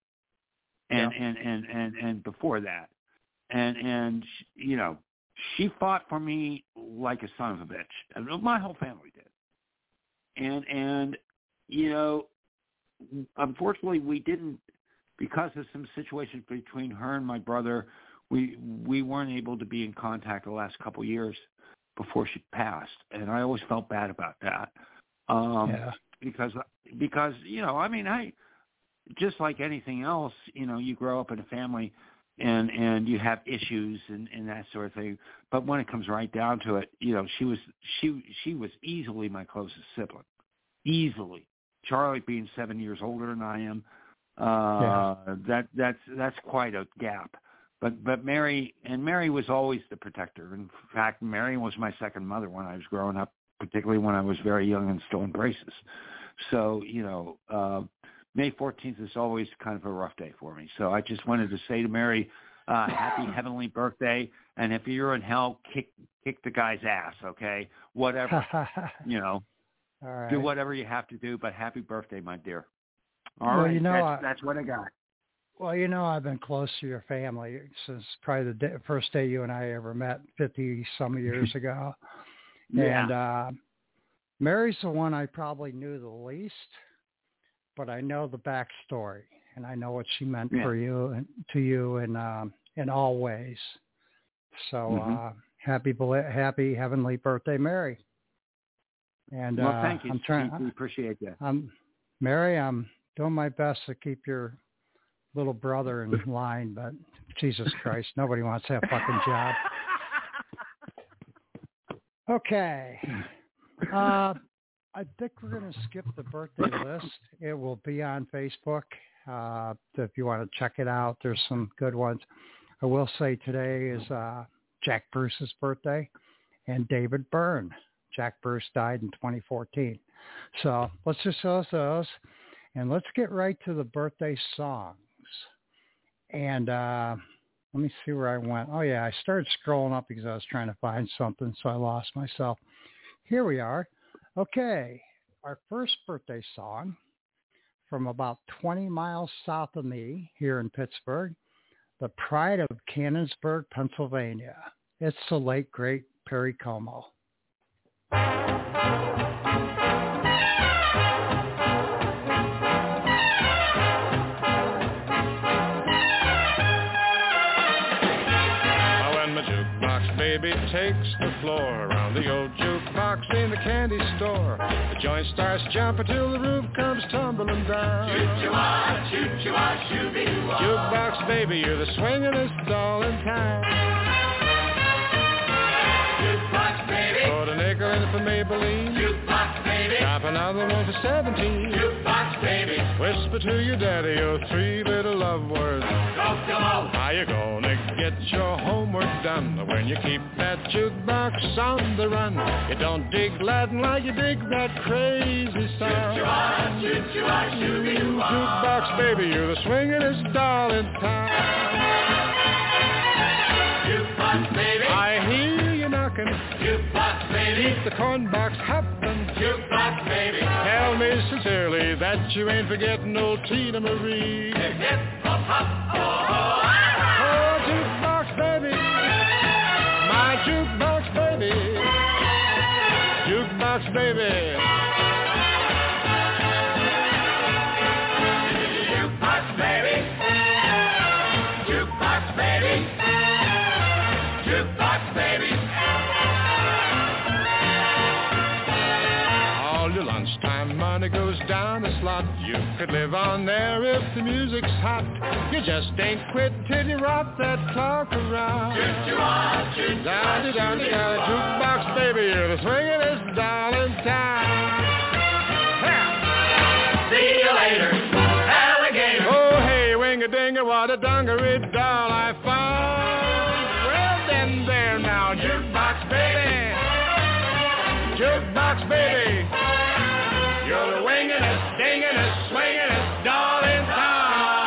and before that, and she fought for me like a son of a bitch. My whole family did, and unfortunately, we didn't, because of some situations between her and my brother. We weren't able to be in contact the last couple of years before she passed, and I always felt bad about that. Because I just like anything else, you grow up in a family and you have issues and that sort of thing. But when it comes right down to it, she was easily my closest sibling, easily. Charlie being 7 years older than I am, that's quite a gap. But Mary was always the protector. In fact, Mary was my second mother when I was growing up, particularly when I was very young and still in braces. So, May 14th is always kind of a rough day for me. So I just wanted to say to Mary, happy heavenly birthday. And if you're in hell, kick the guy's ass, okay? Whatever, All right. Do whatever you have to do, but happy birthday, my dear. All right, that's what I got. Well, I've been close to your family since probably the first day you and I ever met 50-some years ago. Yeah. And Mary's the one I probably knew the least, but I know the backstory, and I know what she meant for you and to you in all ways. So happy heavenly birthday, Mary. And well, thank you. We appreciate that. Mary, I'm doing my best to keep your little brother in line, but Jesus Christ, nobody wants that fucking job. Okay. I think we're going to skip the birthday list. It will be on Facebook. If you want to check it out, there's some good ones. I will say today is Jack Bruce's birthday and David Byrne. Jack Bruce died in 2014. So let's just those. And let's get right to the birthday songs. And let me see where I went. Oh, yeah, I started scrolling up because I was trying to find something, so I lost myself. Here we are. Okay, our first birthday song from about 20 miles south of me here in Pittsburgh, the pride of Canonsburg, Pennsylvania. It's the late, great Perry Como. Baby takes the floor around the old jukebox in the candy store. The joint starts jumping till the roof comes tumbling down. Choo-choo-ah, choo-choo-ah, shoo-bee-wah. Jukebox baby, you're the swingin'est doll in town. Jukebox baby, put a nickel in for Maybelline. Jukebox baby, drop another one for 17. Jukebox baby, whisper to your daddy your three little love words. Go-go-oh. How you gonna get your homework done when you keep that jukebox on the run? You don't dig Latin like you dig that crazy sound. Choo-choo-ah, choo-choo-ah, shoo-bee-wah. Jukebox baby, you're the swingin'est doll in town. Jukebox baby, I hear you knocking. Jukebox baby, keep the corn box hopping. Jukebox baby, tell me sincerely that you ain't forgetting old Tina Marie. Hip, hip, hop, hop, oh, oh, jukebox baby, my jukebox baby, jukebox baby. Jukebox baby, jukebox baby, jukebox baby. All your lunchtime money goes down the slot. You could live on there if the music's hot. You just ain't quit till you rock that clock around. Down, down, down, jukebox baby, you're the swingin'est doll in town. wonder what a dungaree doll I found. Well, then there now, jukebox baby, jukebox baby, you're the wingingest, dingingest, swingingest doll in town.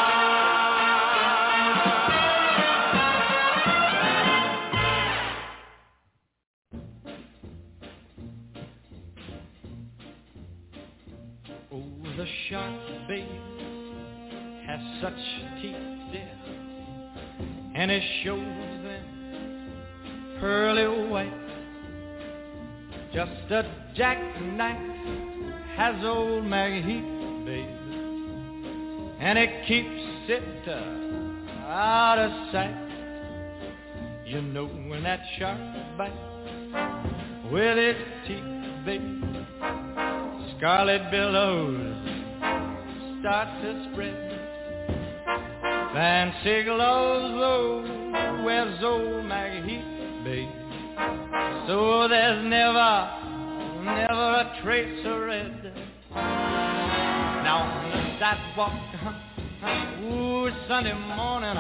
Oh, the shark baby has such teeth, dear, and it shows them pearly white. Just a jackknife has old Maggie Heath, baby, and it keeps it out of sight. You know when that shark bites with its teeth, baby, scarlet billows start to spread. Fancy gloves, though, wears old Maggie Heath, baby, so there's never a trace of red. Now on the sidewalk, ooh, Sunday morning,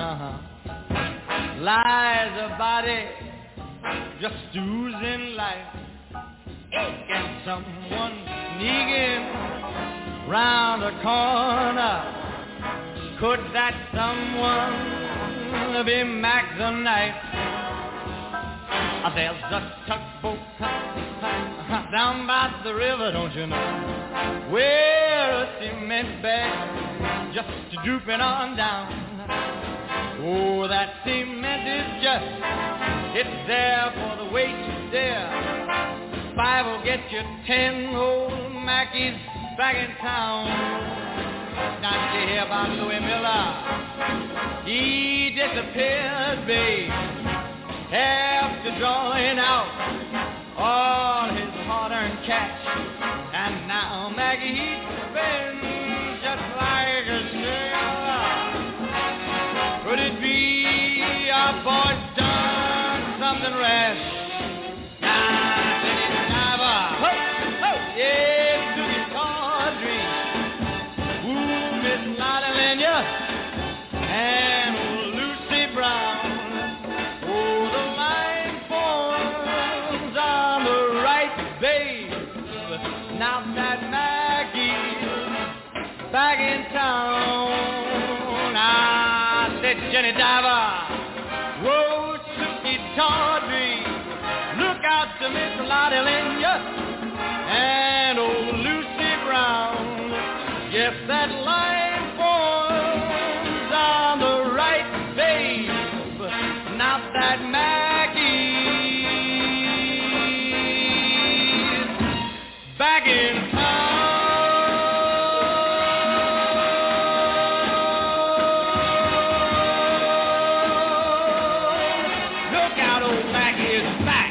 lies a body just oozing life. And someone sneaking round the corner. Could that someone be Mac the Knife? There's a tugboat down by the river, don't you know, where a cement bag just drooping on down. Oh, that cement is just, it's there for the weight to dare. 5 will get you 10 old Mackies back in town. Now you hear about Louis Miller, he disappeared, babe, after drawing out all his hard-earned cash. And now Maggie Heath spends just like a sailor. Could it be our boy's done something rash? Now, Jenny Diver, yes, to the Tawdry, ooh, Miss Lottie Lenya, and old Lucy Brown. Now that Maggie's back in town, I said, Jenny Diver, whoa, Suki Tawdry, look out to Miss Lottie Lenya and old Lucy Brown. Yes, that line forms on the right, babe. Now that Maggie's back in town. Look out, old Maggie is back.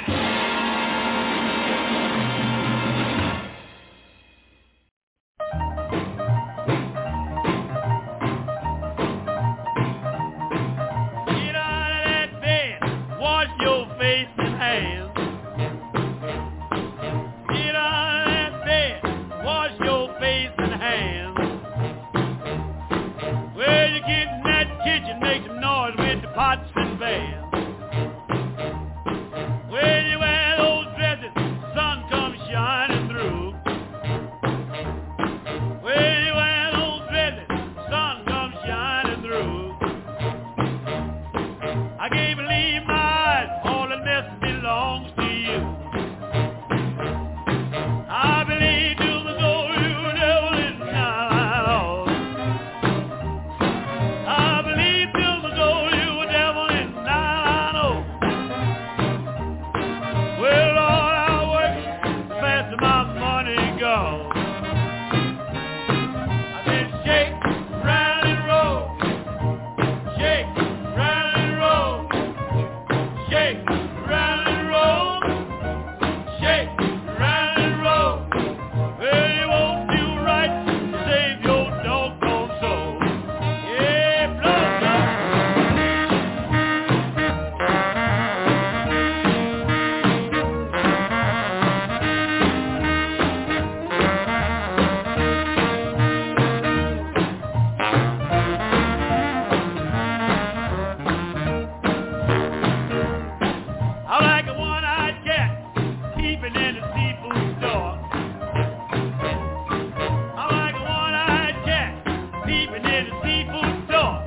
and near the seafood store.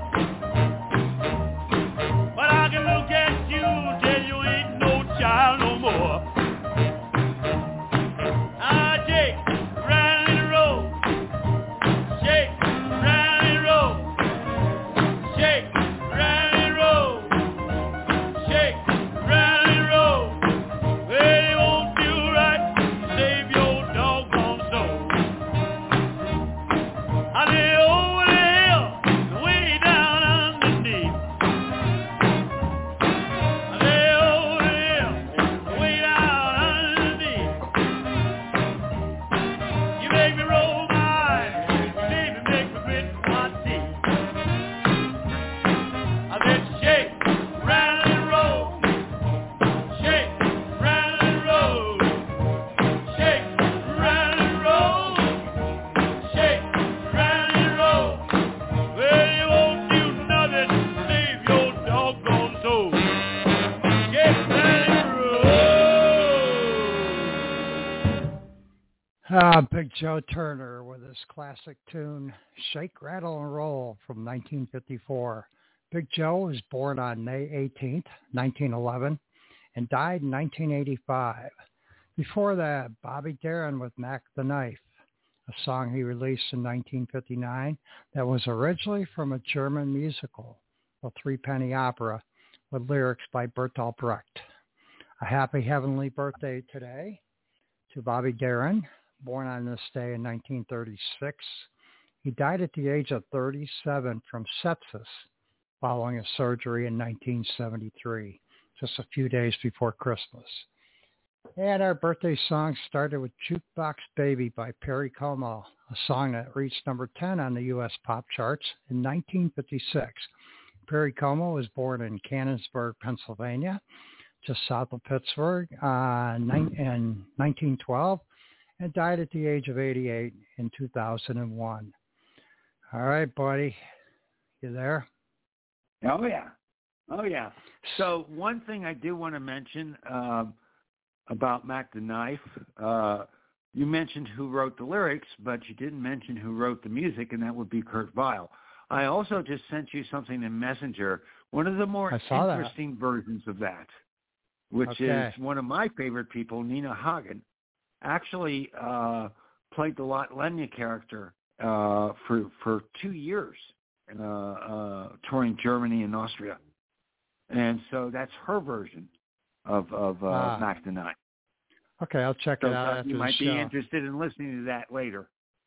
But I can look at you, tell you ain't no child no more. Ah, Jake, rattling the road. Shake, rattling the road. Shake, rattling the road. Shake, rattling the road. Well, it won't do right to save your doggone soul. I lay over the hill, way down underneath. I lay over the hill, way down underneath. You make me roll my eyes, baby, make me grit my teeth. I said shake, rattle and roll. Shake, rattle and roll. Shake, rattle and roll. Shake, rattle and roll. Well, you won't do nothing to save your doggone soul. Shake, rattle and roll. Big Joe Turner with his classic tune, Shake, Rattle, and Roll from 1954. Big Joe was born on May 18th, 1911, and died in 1985. Before that, Bobby Darin with Mac the Knife, a song he released in 1959 that was originally from a German musical, a three-penny opera, with lyrics by Bertolt Brecht. A happy heavenly birthday today to Bobby Darin, born on this day in 1936. He died at the age of 37 from sepsis following a surgery in 1973, just a few days before Christmas. And our birthday song started with Jukebox Baby by Perry Como, a song that reached number 10 on the U.S. pop charts in 1956. Perry Como was born in Canonsburg, Pennsylvania, just south of Pittsburgh, in 1912, and died at the age of 88 in 2001. All right, buddy. You there? Oh, yeah. Oh, yeah. So one thing I do want to mention about Mac the Knife, you mentioned who wrote the lyrics, but you didn't mention who wrote the music, and that would be Kurt Weill. I also just sent you something in Messenger, one of the more interesting versions of that, which is one of my favorite people, Nina Hagen, actually played the Lot Lenya character for 2 years, touring Germany and Austria. And so that's her version of Mac the Knife. Okay, I'll check it out after you might the be show. interested in listening to that later.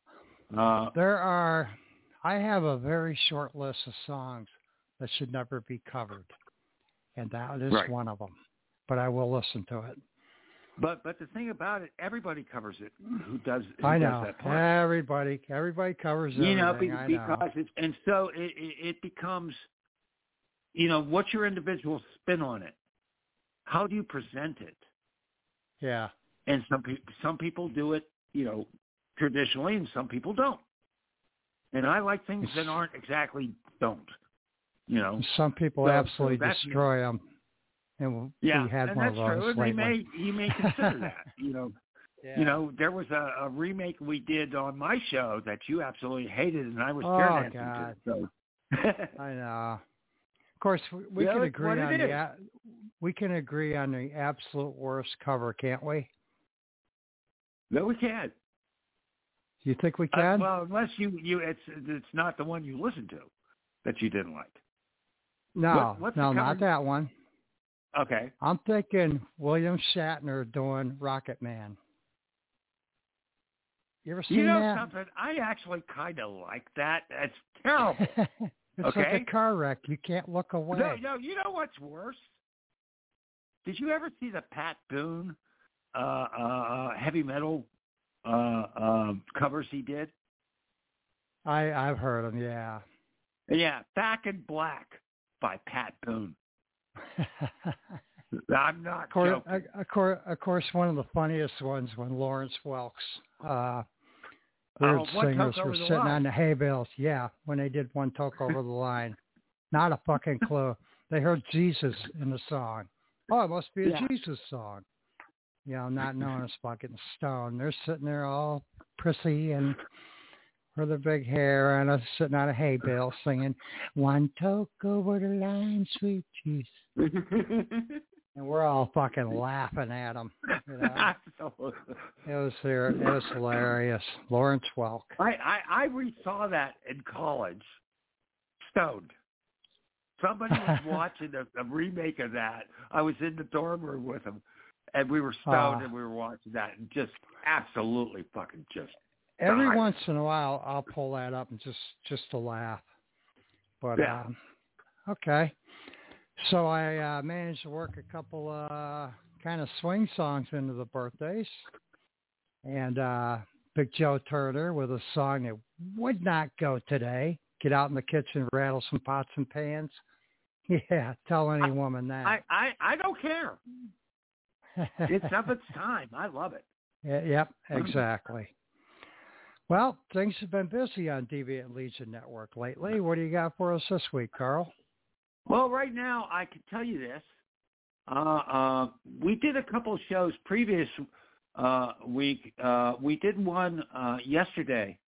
I have a very short list of songs that should never be covered, and that is one of them. But I will listen to it. But the thing about it, everybody covers it. Who does that part? Everybody covers everything. Because it becomes, what's your individual spin on it? How do you present it? Yeah. And some people do it, traditionally, and some people don't. And I like things that aren't exactly don't. Some people absolutely destroy them. And we had one of those lately. You may consider that. There was a remake we did on my show that you absolutely hated, and I was staring at it. So. I know. Of course, we can agree on we can agree on the absolute worst cover, can't we? No, we can't. You think we can? Well, unless it's not the one you listened to that you didn't like. No, not that one. Okay. I'm thinking William Shatner doing Rocket Man. You ever seen that? Something? I actually kind of like that. That's terrible. It's like a car wreck. You can't look away. No, you know what's worse? Did you ever see the Pat Boone heavy metal covers he did? I've heard them, yeah. Yeah, Back in Black by Pat Boone. I'm not joking. Of course, one of the funniest ones when Lawrence Welk's weird singers were sitting on the hay bales. Yeah, when they did One Toke Over the Line. Not a fucking clue. They heard Jesus in the song. Oh, it must be a Jesus song. Not knowing it's fucking stoned. They're sitting there all prissy and with her big hair and sitting on a hay bale singing, "One toke over the line, sweet Jesus." And we're all fucking laughing at him. You know? It was hilarious. Lawrence Welk. I resaw that in college, stoned. Somebody was watching a remake of that. I was in the dorm room with him, and we were stoned, and we were watching that, and just absolutely fucking just. Every once in a while, I'll pull that up and just to laugh. But okay. So I managed to work a couple kind of swing songs into the birthdays. And Big Joe Turner with a song that would not go today. Get out in the kitchen, rattle some pots and pans. Yeah, tell any woman that. I don't care. It's of its time. I love it. Yep, exactly. Well, things have been busy on Deviant Legion Network lately. What do you got for us this week, Carl? Well, right now, I can tell you this. We did a couple of shows previous week. We did one yesterday.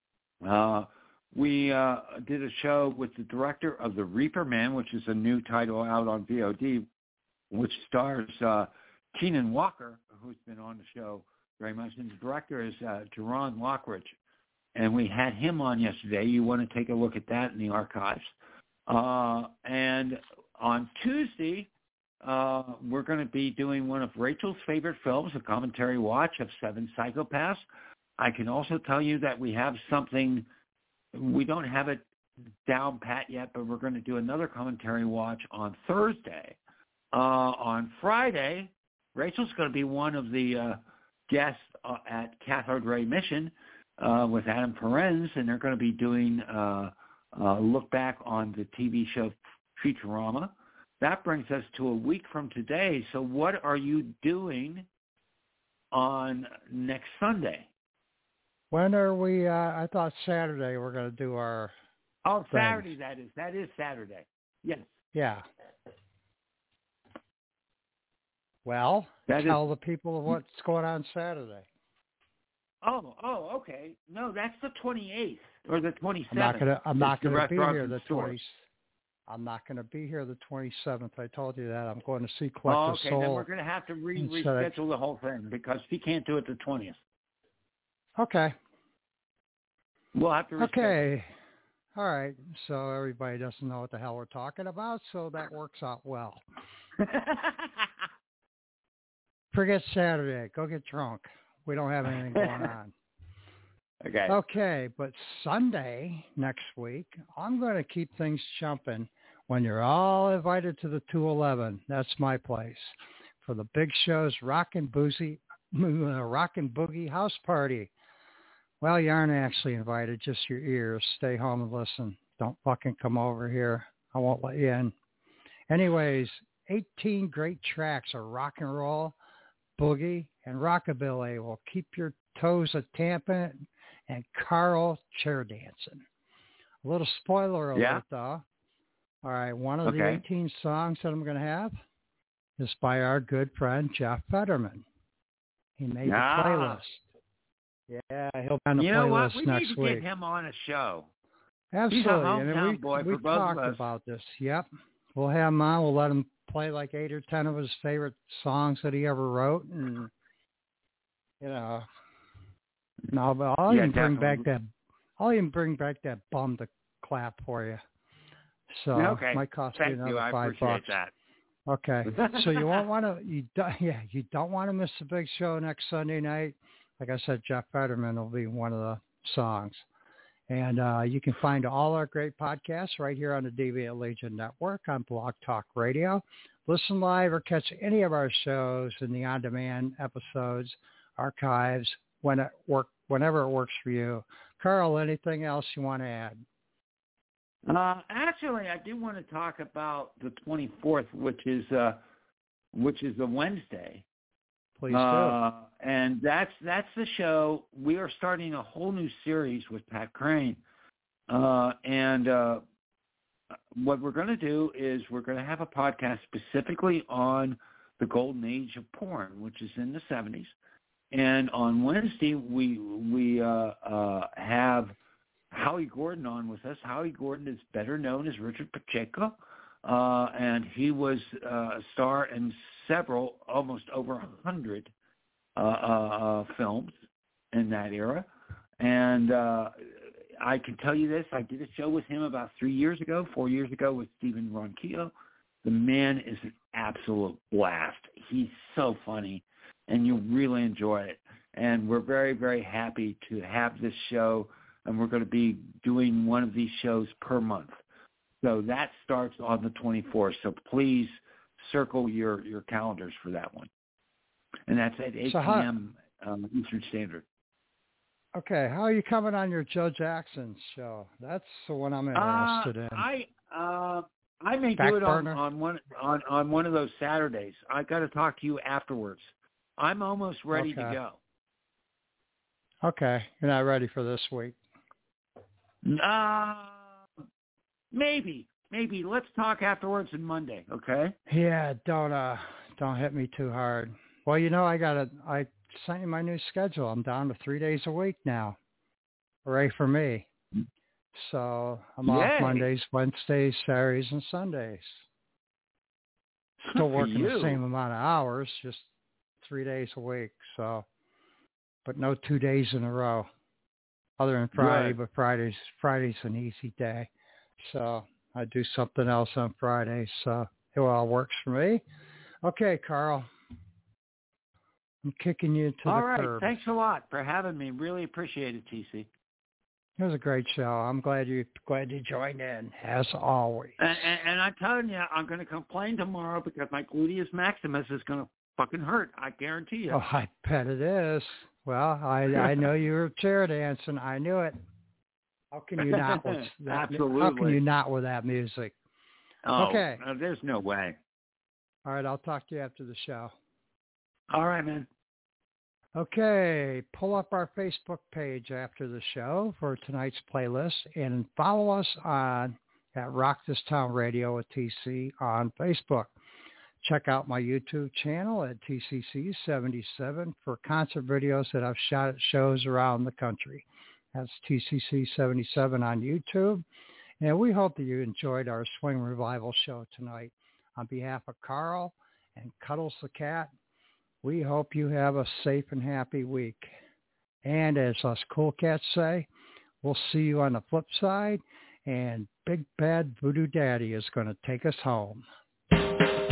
We did a show with the director of The Reaper Man, which is a new title out on VOD, which stars Keenan Walker, who's been on the show very much. And the director is Jerron Lockridge. And we had him on yesterday. You want to take a look at that in the archives. And on Tuesday, we're going to be doing one of Rachel's favorite films, a commentary watch of Seven Psychopaths. I can also tell you that we have something, we don't have it down pat yet, but we're going to do another commentary watch on Thursday. On Friday, Rachel's going to be one of the guests at Cathode Ray Mission with Adam Perens, and they're going to be doing look back on the TV show Futurama. That brings us to a week from today. So what are you doing on next Sunday? When are we? I thought Saturday we're going to do our. Oh, thing. Saturday that is. That is Saturday. Yes. Yeah. Well, tell the people what's going on Saturday. Oh, okay. No, that's the 28th or the 27th. I'm not gonna be here the 20th. I'm not going to be here the 27th. I told you that. I'm going to see Collective Soul. Okay, then we're going to have to reschedule the whole thing because he can't do it the 20th. Okay. We'll have to reschedule. Okay. All right. So everybody doesn't know what the hell we're talking about, so that works out well. Forget Saturday. Go get drunk. We don't have anything going on. Okay. Okay, but Sunday next week, I'm going to keep things jumping when you're all invited to the 211. That's my place for the big show's Rockin' Boogie House Party. Well, you aren't actually invited, just your ears. Stay home and listen. Don't fucking come over here. I won't let you in. Anyways, 18 great tracks of rock and roll, boogie, and rockabilly will keep your toes a-tamping and Carl chair dancing. A little spoiler alert, though. All right, one of the 18 songs that I'm going to have is by our good friend Jeff Fetterman. He made the playlist. Yeah, he'll be on the playlist next week. We need to get him on a show. Absolutely. He's a hometown boy for both talked of us. about this. Yep. We'll have him on. We'll let him play like 8 or 10 of his favorite songs that he ever wrote, and I'll even bring back that bum to clap for you. So it might cost you another $5. That. Okay. So you won't want to. You don't want to miss the big show next Sunday night. Like I said, Jeff Fetterman will be one of the songs, and you can find all our great podcasts right here on the Deviant Legion Network on Blog Talk Radio. Listen live or catch any of our shows in the on-demand episodes, archives, whenever it works for you. Carl, anything else you want to add? Actually, I do want to talk about the 24th, which is a Wednesday. Please do. And that's the show. We are starting a whole new series with Pat Crane. And what we're going to do is we're going to have a podcast specifically on the golden age of porn, which is in the 70s. And on Wednesday, we have Howie Gordon on with us. Howie Gordon is better known as Richard Pacheco, and he was a star in several, almost over 100 films in that era. And I can tell you this, I did a show with him about 4 years ago with Stephen Ronquillo. The man is an absolute blast. He's so funny, and you'll really enjoy it. And we're very, very happy to have this show, and we're going to be doing one of these shows per month. So that starts on the 24th. So please circle your calendars for that one. And that's at 8 p.m. Eastern Standard. Okay, how are you coming on your Joe Jackson show? That's the one I'm interested in. I may do it on one of those Saturdays. I got to talk to you afterwards. I'm almost ready to go. Okay, you're not ready for this week. Maybe. Let's talk afterwards on Monday. Okay. Yeah, don't hit me too hard. Well, I sent you my new schedule. I'm down to 3 days a week now. Hooray for me. So I'm off Mondays, Wednesdays, Saturdays, and Sundays. Still working the same amount of hours, just 3 days a week. So, but no 2 days in a row, other than Friday. Right. But Friday's an easy day, so I do something else on Friday. So it all works for me. Okay, Carl, I'm kicking you to the curb. All right, thanks a lot for having me. Really appreciate it, TC. It was a great show. I'm glad you joined in, as always. And I'm telling you, I'm going to complain tomorrow because my gluteus maximus is going to fucking hurt. I guarantee you. Oh, I bet it is. Well, I know you were chair dancing. I knew it. How can you not with that? Absolutely. How can you not with that music? Oh, okay. There's no way. All right, I'll talk to you after the show. All right, man. Okay, pull up our Facebook page after the show for tonight's playlist and follow us at Rock This Town Radio at TC on Facebook. Check out my YouTube channel at TCC77 for concert videos that I've shot at shows around the country. That's TCC77 on YouTube. And we hope that you enjoyed our Swing Revival show tonight. On behalf of Carl and Cuddles the cat, we hope you have a safe and happy week. And as us cool cats say, we'll see you on the flip side. And Big Bad Voodoo Daddy is going to take us home.